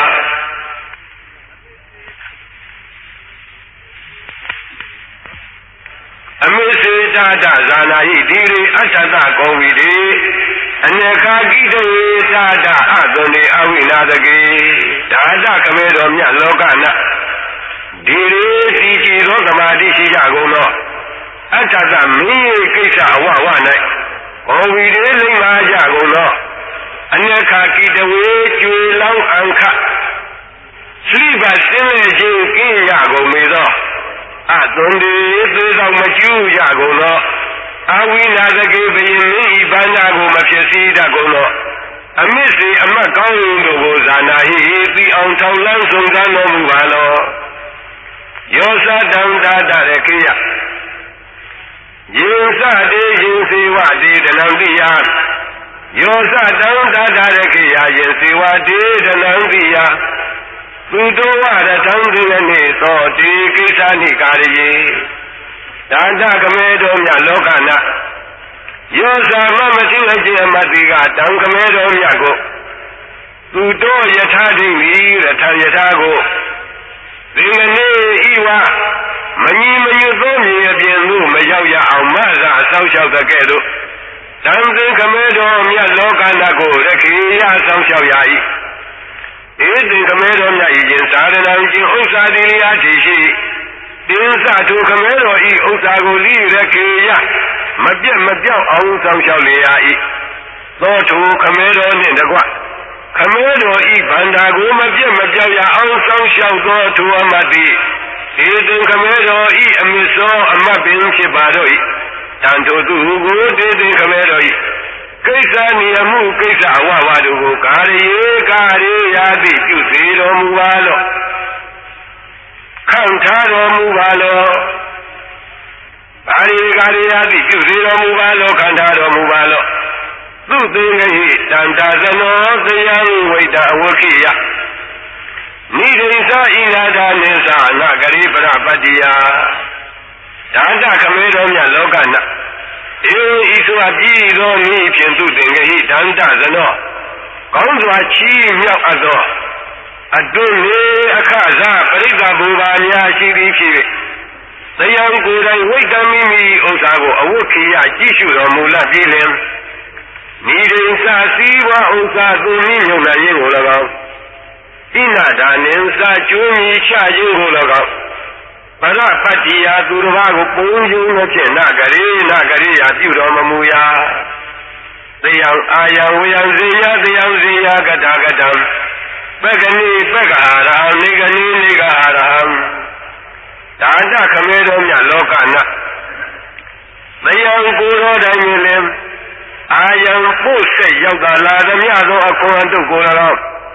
အမေစေတာတဇာနာဤဒီရိအတ္တတကောဝိတိအနေခာကိတေတာတအသွန်ဒီအဝိနာတကေဒါတကမေတော်မြတ်လောကနဒီရိစီကြည်သောသမာဓိရှိကြကုန်သောအတ္တတမင်းကိစ္စအဝဝ၌ကောဝိတိလိမ္မာကြကုန်သောအနေခာကိတဝေကျွေလောင်းအံခစိဘစင်းလေခြင်းကင်းရကုန်မေသောအသွန်ဒီသေဆောင်မကျူးရကုန်သောအဝိနာသကေဘယင်ဤဘန္နာကိုမဖြစ်စည်းတတ်ကုန်သောအမစ်စီအမတ်ကောင်းရင်တို့ကိုဇာနာဟိပြီးအောင်ထောင်လန်းဆုံးသမ်းတော်မူပါလောယောသတံတာတရခေယယေသတေယေစေဝတေတနံတိယယောသတံတာတရခေယယေစေဝတေတနံတိယသူတော်ဝရထံဒီနေသောဒီကိစ္စနိကာရိဒါတကမေတော်မြတ်လောကနာယောဇာမမရှိအခြင်းအမတ်တိကတံကမေတော်မြတ်ကိုသူတော်ယထာဒိဝီရထယထာကိုဒီမနေ့ဤဝမညီမညွတ်သောမြေအပြင်သို့မရောက်ရအောင်မဆာအဆောက်အအုံတဲ့ကဲ့သို့တံသင်ကမေတော်မြတ်လောကနာကိုရခေယဆောက်ရှောက်ရ၏ဧတိကမေတော်မြတ်ဤခြင်းသာရဏံခြင်းဥစ္စာတိရိယာတိရှိတင်းစသူကမဲတော်ဤဥစ္စာကိုလိရခေယမပြတ်မပြောက်အောင်ဆောင်ရှောက်လေရ၏သောသူကမဲတော်နှင့်တကွခမဲတော်ဤဗန္တာကိုမပြတ်မပြောက်ရအောင်ဆောင်ရှောက်သောသူအမတ်တိဧတိကမဲတော်ဤအမစ္ဆောအမတ်ပင်ဖြစ်ပါတော့၏တန်ထိုသူကိုတေတိကမဲတော်ဤကိစ္စနိယမှုကိစ္စအဝဝတို့ကိုကာရေကာရေယာတိပြုစေတော်မူပါလော့ခံထားတော်မူပါလောကာရီကာရီယာတိပြုစေတော်မူပါလောခံထားတော်မူပါလောသူသိငိတန္တာဇနောသယံဝိတအဝခိယနိဒိသဣရာဒနိသနာဂရိပရပတ္တိယဒါတခမေတော်မြတ်လောကနာဧဤဆိုအပြည်သောမိဖြင့်သူသိငိတန္တာဇနောကောင်းစွာချီးမြှောက်အပ်သောအတွင်းလေအခဇာပရိသဘူပါများရှိသည်ဖြစ်၍တရားကိုယ်တိုင်ဝိတ္တမိမိဥစ္စာကိုအဝတ်ခိယကြည့်ရှုတော်မူလပြီးလင်နိဒိသစီဝဥစ္စာသူမိညုံနာခြင်းကို၎င်းဣနာဒါနိသကျိုးမြချခြင်းကို၎င်းပရပတ္တိယသူတစ်ပါးကိုပုံယုံလို့ဖြင့်နာဂရေနာဂရေယပြုတော်မမူရာတရားအာယဝယံဇေယတရားဇေယကတာကတံပက္ခဏိပက္ခဟာရံနိဂနိနိဂဟာရံဒါတခမေတော်မြတ်လောကနာသယံကိုယ်တော်တိုင်လင်အာယံပုဆက်ရောက်တာလာသည်များသောအခွန်တို့ကို၎င်းဝ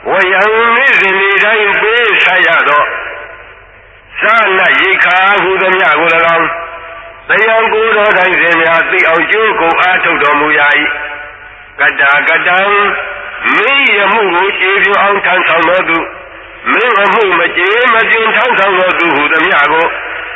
ဝယံနေစဉ်နေတိုင်းပေးဆက်ရတော့သာနရိခာဟုသမျှကို၎င်းတရားကိုယ်တော်တိုင်းစဉ်များသိအောင်ကြိုးကိုအားထုတ်တော်မူရာ၏ကတ္တာကတံမိရမှုကိုကျေပြအောင်ထမ်းဆောင်တော်သူမင်းအမှုမကျေမကျင်ထမ်းဆောင်တော်သူဟုသမျှကို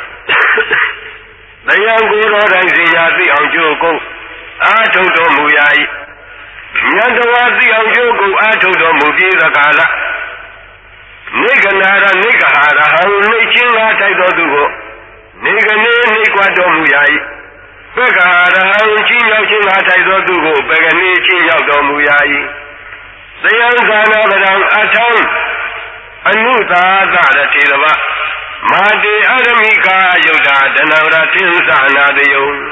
တရားကိုယ်တော်တိုင်းစဉ်များသိအောင်ကြိုးကိုအားထုတ်တော်မူရာ၏ဉာဏ်တော်သိအောင်ကြိုးကိုအားထုတ်တော်မူပြီးသကာလနေကနာရနေကဟာရဟံနေချင်းကားထိုက်တော်သူကိုနေကနေနေကွာတော်မူရာ၏ပက္ခာရဟံချင်းရောက်ချင်းကားထိုက်တော်သူကိုပက္ခဏီချင်းရောက်တော်မူရာ၏သယံသာနာပဒံအထံအနုသာသရထေရဝမာတေအရမိကာယုဒ္ဓဒနဝရသင်္သနာတယုံ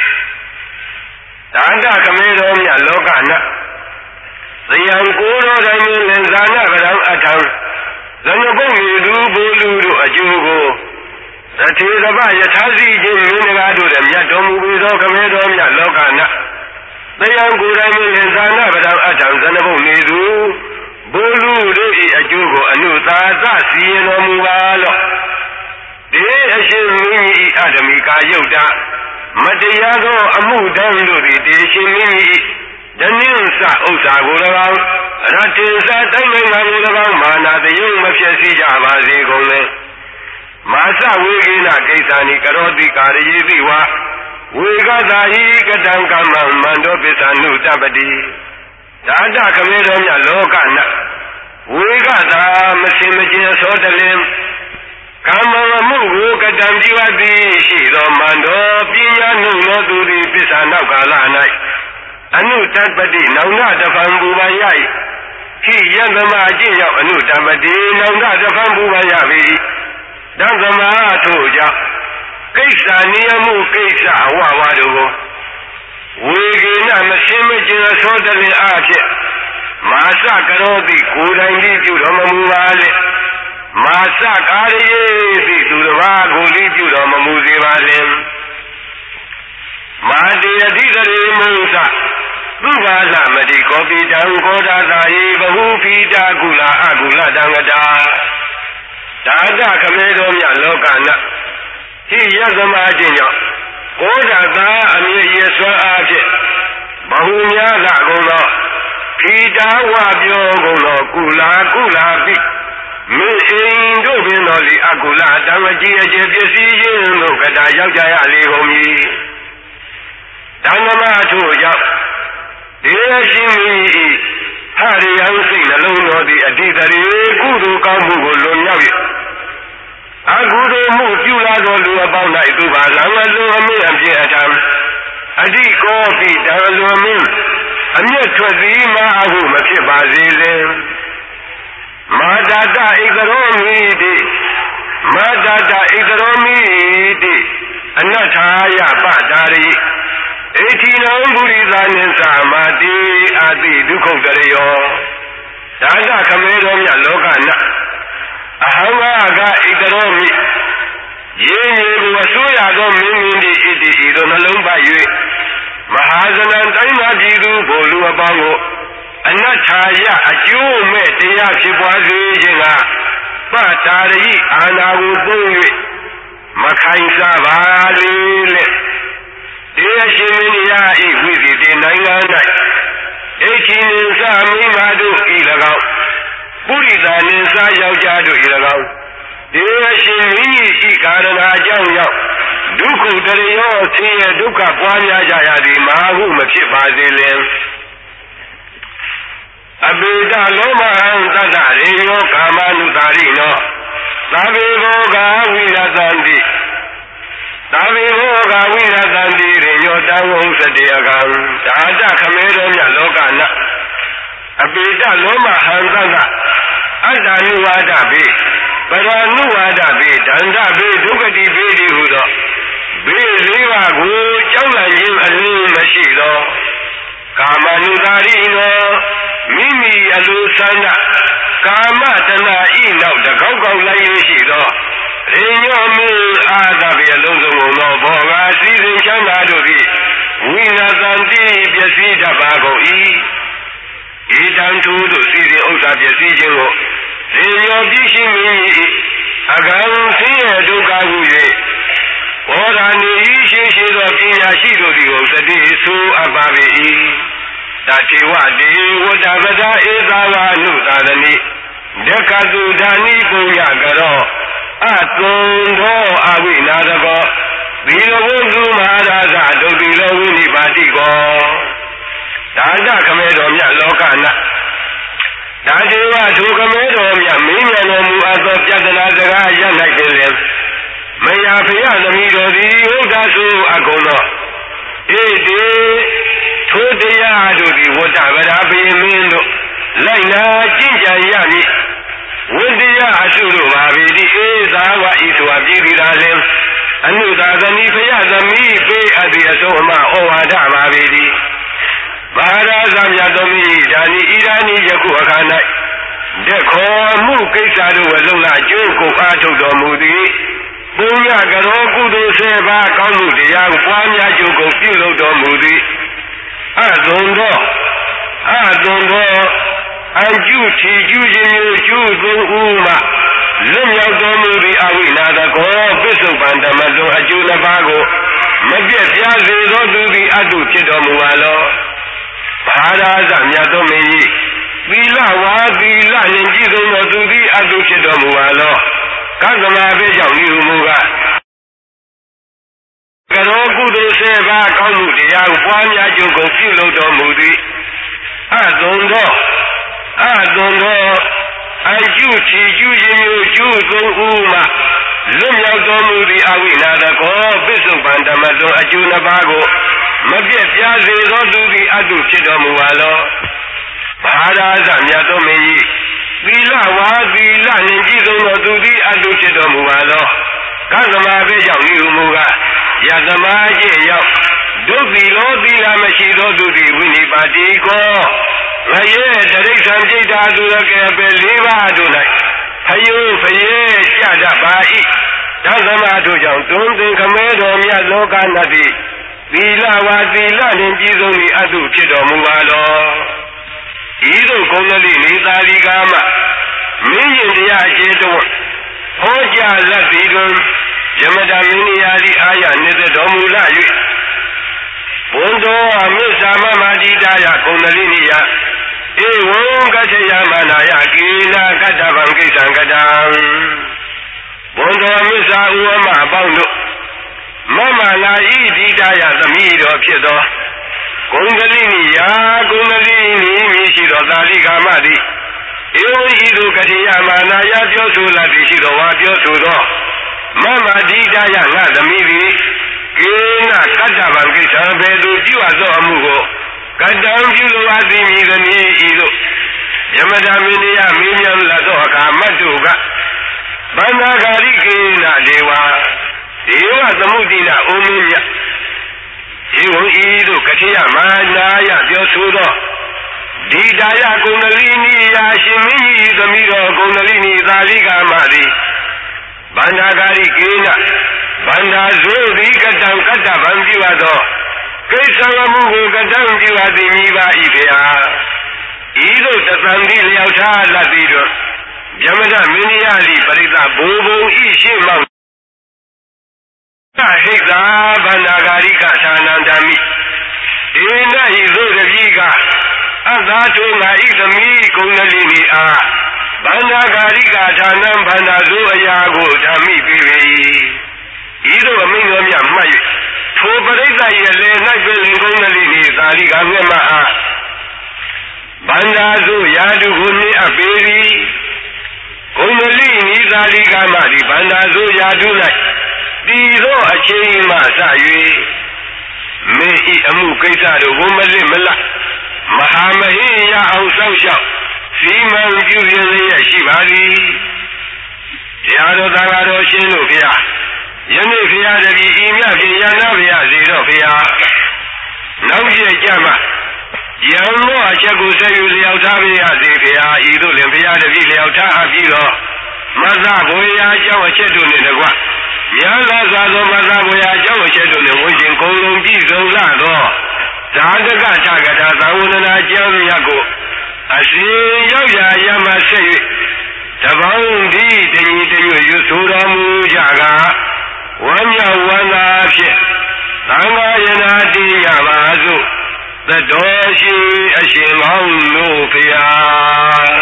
ဒါနခမေတော်မြတ်လောကနသယံကိုယ်တော်တိုင်းလင်ဇာနာပဒံအထံဇနဘုံလူဘူလူတို့အကျိုးကိုသထေရဝယထာစီခြင်းမင်းကားတို့လည်းမြတ်တော်မူပြီးသောခမေတော်မြတ်လောကနသယံကိုယ်တိုင်းလင်ဇာနာပဒံအထံဇနဘုံနေသူဘူလူတို့၏အကျိုးကိုအနုသာသစီရင်တော်မူပါလော့ဒီအရှင်မင်း၏အဓမိကာယုတ်တမတရားသောအမှုတန်းတို့သည်တေရှင်မင်း၏ဓနင်းစဥစ္စာကို၎င်းရတ္တိစတိုင်းနိုင်ငံကို၎င်းမာနာတယုံမဖြစ်စီကြပါစေကုန်လေမာသဝေကိနကိစ္ဆာနိကရောတိကာရယေတိဝဝေကသာဟိကတံကမ္မမန္တောပစ္ဆနုတပတိဒါတခမေတော်မြတ်လောကနဝေကသာမစင်မကျင်သောတလင်ကမ္မဝမှုကိုကတံပြုအပ်သည်ရှိသောမန္တောပညာနှုတ်သောသူသည်ပစ္ဆာနောက်ကာလ၌အနုတပတိနောင်နာတဖန်ပူပန်ရ၏ခိယံသမအကျင့်ရောက်အနုတပတိနောင်နာတဖန်ပူပန်ရပြီတံသမထို့ကြောင့်ကိစ္စနိယမှုကိစ္စအဝဝတို့ကိုဝေကိနမရှင်းမကျင်သောတလင်အားဖြင့်မာစကရောတိကိုယ်တိုင်လေးပြုတော်မမူပါလေမာစကာရယေတိသူတစ်ပါးကိုလေးပြုတော်မမူစေပါလေမာတေအဓိတရေမုသသုဘာလမတိကောပိတံကောဒသာယိဘဟုပိတာကုလအကုလတံကတာဒါနခမေတော်မြတ်လောကနဟိယသမအချင်းကြောင့်ကောဒသာအမြင့်ရစွမ်းအားဖြင့်ဘဟုများလာကုန်သောခိတာဝပြောကုန်သောကုလာကုလာပိမိအိမ်တို့ပင်တော်လီအကုလတံအကြီးအကျယ်ပစ္စည်းချင်းတို့ကတာရောက်ကြရလေကုန်မည်ဓမ္မမထို့ကြောင့်ဒေရှိမိဟရိယံစိတ်နှလုံးတော်သည်အတိတရေကုသိုလ်ကောင်းမှုကိုလွန်မြောက်၍အကုသိုလ်မှုပြုလာသောလူအပေါင်း၌သူပါလံအလိုအမင်းအပြည့်အထံအတိကောပိတံလွန်မင်းအမျက်ထွက်သည်မအဟုမဖြစ်ပါစေလေမာတတဣကရောမိတိမာတတဣကရောမိတိအနတ္ထာယပတာရိဧတိနံပုရိသနိသာမာတိအာတိဒုက္ခတရယောဒါနခမေတော်မြတ်လောကနအဟံဝါကဣကရောမိယေယေကိုအစိုးရသောမင်းမင်းဒီဣတိဤသို့နှလုံးပတ်၍မဟာဇနံတိုင်းသာပြည်သူဘိုလ်လူအပေါင်းကိုအနတ္ထာယအကျိုးမဲ့တရားဖြစ်ပွားစေခြင်းကပတာရိအာနာကိုသုံး၍မခိုင်စားပါလေလေတရားရှင်မင်းရာဤဝိသီတေနိုင်ငံ၌ဧချိနိသမိမာတို့ဤ၎င်းပုရိသနိသယောက်ျားတို့ဤ၎င်းတရားရှင်မင်းဤကာရဏအကြောင်းရောက်ဒုက္ခတရယောဆင်းရဲဒုက္ခပွားများကြရသည်မဟာဟုမဖြစ်ပါစေလင်အပိတလောမဟံသတ္တရေယောကာမနုသာရိနောသဗ္ဗေဘောဂဝိရသန္တိသဗ္ဗေဘောဂဝိရသန္တိရေယောတံဝုစတေအကံဒါတခမေတော်မြတ်လောကနအပိတလောမဟံသတ္တအတ္တနုဝါဒပိပရဏုဝါဒပိဒန္တပိဒုက္ခတိပိတိဟုသောဘေးလေးပါးကိုကြောက်လန့်ခြင်းအလင်းမရှိသောကာမနုသာရိနောမိမိအလိုဆန္ဒကာမတဏှာဤနောက်တကောက်ကောက်လိုက်ရရှိသောရေညောမှုအာသဘေအလုံးစုံသောဘောဂာစီစဉ်ချမ်းသာတို့သည်ဝိရသန္တိပျက်စီးတတ်ပါကုန်၏ဧတံသူတို့စီစဉ်ဥစ္စာပစ္စည်းခြင်းကိုလေရောပြည့်ရှိမည်အကံဆင်းရဲဒုက္ခဟု၍ဘောဓာနေဤရှိရှိသောပညာရှိတို့သည်ကိုသတိဆိုအပ်ပါ၏တတိဝတိဝတ္တပဒဧသာဝအနုသာရဏိဒက္ခတုဓာနိပုညကရောအသွန်သောအဝိနာတကောသီလဝုသုမဟာရာဇဒုတိလောဝိနိပါတိကောဒါကြခမဲတော်မြတ်လောကနာဒါဒေဝထိုခမဲတော်မြတ်မင်းမြန်တော်မူအပ်သောပြဿနာစကားရ၌ပင်လင်မယာဖယသမီးတော်သည်ဟုတ်သာဆိုအကုန်သောဧတေထိုတရားတို့သည်ဝတ္တဗရာဘိမင်းတို့လိုက်နာကျင့်ကြံရမည်ဝိတရားအစုတို့ပါပေသည်ဧသာဝဤဆိုအပြည်ပြည်သာလင်အနုသာသနိဖယသမီးပေအပ်သည်အဆုံးအမဩဝါဒပါပေသည်မဟာရာဇမြတ်သမီးဒါနီဣရာနီယခုအခါ၌တက်ခေါ်မှုကိစ္စတို့ဝလုံးလာကျိုးကိုအားထုတ်တော်မူသည်ပုညကရောကုသိုလ်ဆယ်ပါးကောင်းမှုတရားကိုပွားများကျိုးကိုပြုလုပ်တော်မူသည်အသွန်သောအသွန်သောအကျုထီကျူးခြင်းမျိုးကျူးသုံးဦးမှလွတ်မြောက်တော်မူသည့်အဝိနာတကောပစ္စုပန်ဓမ္မသောအကျိုးတစ်ပါးကိုမပြတ်ပြားစေသောသူသည်အတုဖြစ်တော်မူပါလောမဟာရာဇမြတ်သောမင်းကြီးသီလဝါသီလနှင့်ပြည့်စုံသောသူသည်အတုဖြစ်တော်မူပါလောကသမာဘေကြောင့်ဤမူကားကရောကုသိုလ်ဆယ်ပါးကောင်းမှုတရားကိုပွားများကျိုးကိုပြုလုပ်တော်မူသည်အသွန်သောအသွန်သောအကျုချီကျူးခြင်းမျိုးကျူးသုံးဦးမှလွတ်မြောက်တော်မူသည့်အဝိနာတကောပစ္စုပန်ဓမ္မသောအကျိုးနှစ်ပါးကိုမပြတ်ပြားစေသောသူသည်အတုဖြစ်တော်မူပါလောမဟာရာဇမြတ်သောမင်းကြီးသီလဝါသီလနှင့်ပြည့်စုံသောသူသည်အတုဖြစ်တော်မူပါလောကသမာဘေကြောင့်ဤမူကားယသမာကျင့်ရောက်ဒုသီလောသီလမရှိသောသူသည်ဝိနိပါတိကောငရဲတရိစ္ဆာန်ပြိတ္တာသူရကဲပဲလေးပါးတို့၌ဖယိုးဖယဲကြတတ်ပါ၏သသမာတို့ကြောင့်တွင်သင်ခမဲတော်မြတ်လောကနတ်သည်သီလဝါသီလနှင့်ပြည့်စုံသည့်အတုဖြစ်တော်မူပါလောဤသို့ကုံလိနေသာရိကာမမင်းရင်တရားအကျေတော်ဟောကြားလက်သည်တွင်ယမတာမင်းရာသည်အာရနေတော်မူလာ၍ဘုံတော်အမစ္ဆာမမတိတာယကုံလိနိယဧဝံကတ္ထယမနာယကိနာကတ္တဗံကိစ္စံကတံဘုံတော်အမစ္ဆာဥဝမအပေါင်းတို့မမလာဤတိတာယသမီးတော်ဖြစ်သောကုံလိနိယကုံလိနိမြည်ရှိသောသာလိကာမသည်ဧဝံဤသို့ကတ္ထယမနာယပြောဆိုလာသည်ရှိသောဝါပြောဆိုသောမမတိတာယငါသမီးသည်ကိနာကတ္တဗံကိစ္စံဘေသူပြုအပ်သောအမှုကိုကတ္တံပြုလိုအပ်သည်မည်သမီးဤသို့ယမတာမင်းရမင်းမြတ်လာသောအခါမတ်တို့ကဗန္နာဂာရိကိနာဒေဝဒေဝသမုဒိနာအိုမင်းမြတ်ဧဝံဤသို့ကတိယမာနာယပြောဆိုသောဒီတာယကုဏလိနိယာရှင်မင်း၏သမီးတော်ကုဏလိနိသာလိကာမသည်ဗန္နာဂာရိကိနာဗန္နာဇောတိကတံကတ္တဗံပြုအပ်သောကိစ္စဝမှုကိုကတံပြုအပ်သည်မိပါ၏ဖေဟာဤသို့တသံတိလျောက်ထားလတ်သည်တို့ယမဒမင်းရလိပရိသဘူဘုံဤရှိမောင်သဟိတာဗန္နာဂာရိကသာနန္တမိဒေနဤသို့တတိကအသာထုငါဤသမီးကုဏလိနိအားဗန္နာဂာရိကဌာနံဗန္နာဇုအရာကိုဓမ္မိပေ၏ဤသို့အမိန့်တော်မြတ်မှတ်၍ထိုပရိသတ်ရဲ့လယ်၌ပင်လင်ကုဏလိနိသာရိကမြတ်မအားဗန္နာဇုရာတုကိုနှင့်အပ်ပေသည်ကုဏလိနိသာရိကမသည်ဗန္နာဇုရာတု၌တည်သောအချိန်မှစ၍မင်းဤအမှုကိစ္စတို့ကိုမလင့်မလတ်မဟာမဟိယအောင်စောင့်ရှောက်စီမံပြုပြင်လျက်ရှိပါသည်တရားတော်သာတော်ရှင်တို့ဖျားယနေ့ဖျားတည်းဤမြဖြင့်ယန္နာဖျားစေတော့ဖျားနောက်ပြည့်ကြမှာယံမောအချက်ကိုဆက်ယူလျောက်ထားပါရစေဖျားဤသို့လင်ဖျားတည်းလျောက်ထားအပ်ပြီးတော့မသဘွေရာအကြောင်းအချက်တို့နှင့်တကွညာသာစွာသောမသဘွေရာအကြောင်းအချက်တို့နှင့်ဝိရှင်ကုံလုံးပြည့်စုံလာသောဇာတကထကထာသံဝန္ဒနာကျမ်းမြတ်ကိုအစဉ်ရောက်ရာရမဆက်၍တပေါင်းဒီတညီတညွတ်ယူဆိုတော်မူကြကဝမ်းမြောက်ဝမ်းသာဖြင့်သံဃာယနာတည်ရပါစို့သတ္တောရှိအရှင်မောင်တို့ဖျား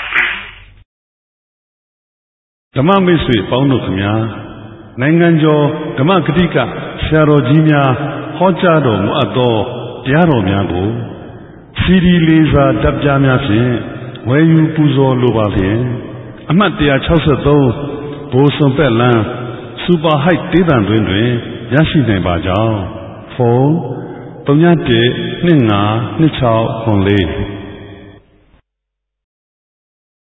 ဓမ္မမိတ်ဆွေပေါင်းတို့ခင်ဗျာနိုင်ငံကျော်ဓမ္မဂတိကဆရာတော်ကြီးများဟောကြားတော်မူအပ်သောတရားတော်များကိုစီဒီလေးစားတပ်ပြများဖြင့်ဝယ်ယူပူဇော်လိုပါဖြင့်အမှတ်one sixty-threeဘိုးစွန်ပက်လန်းစူပါဟိုက်တေးသံတွင်တွင်ရရှိနိုင်ပါကြောင်းဖုန်းthree one one two five two six four four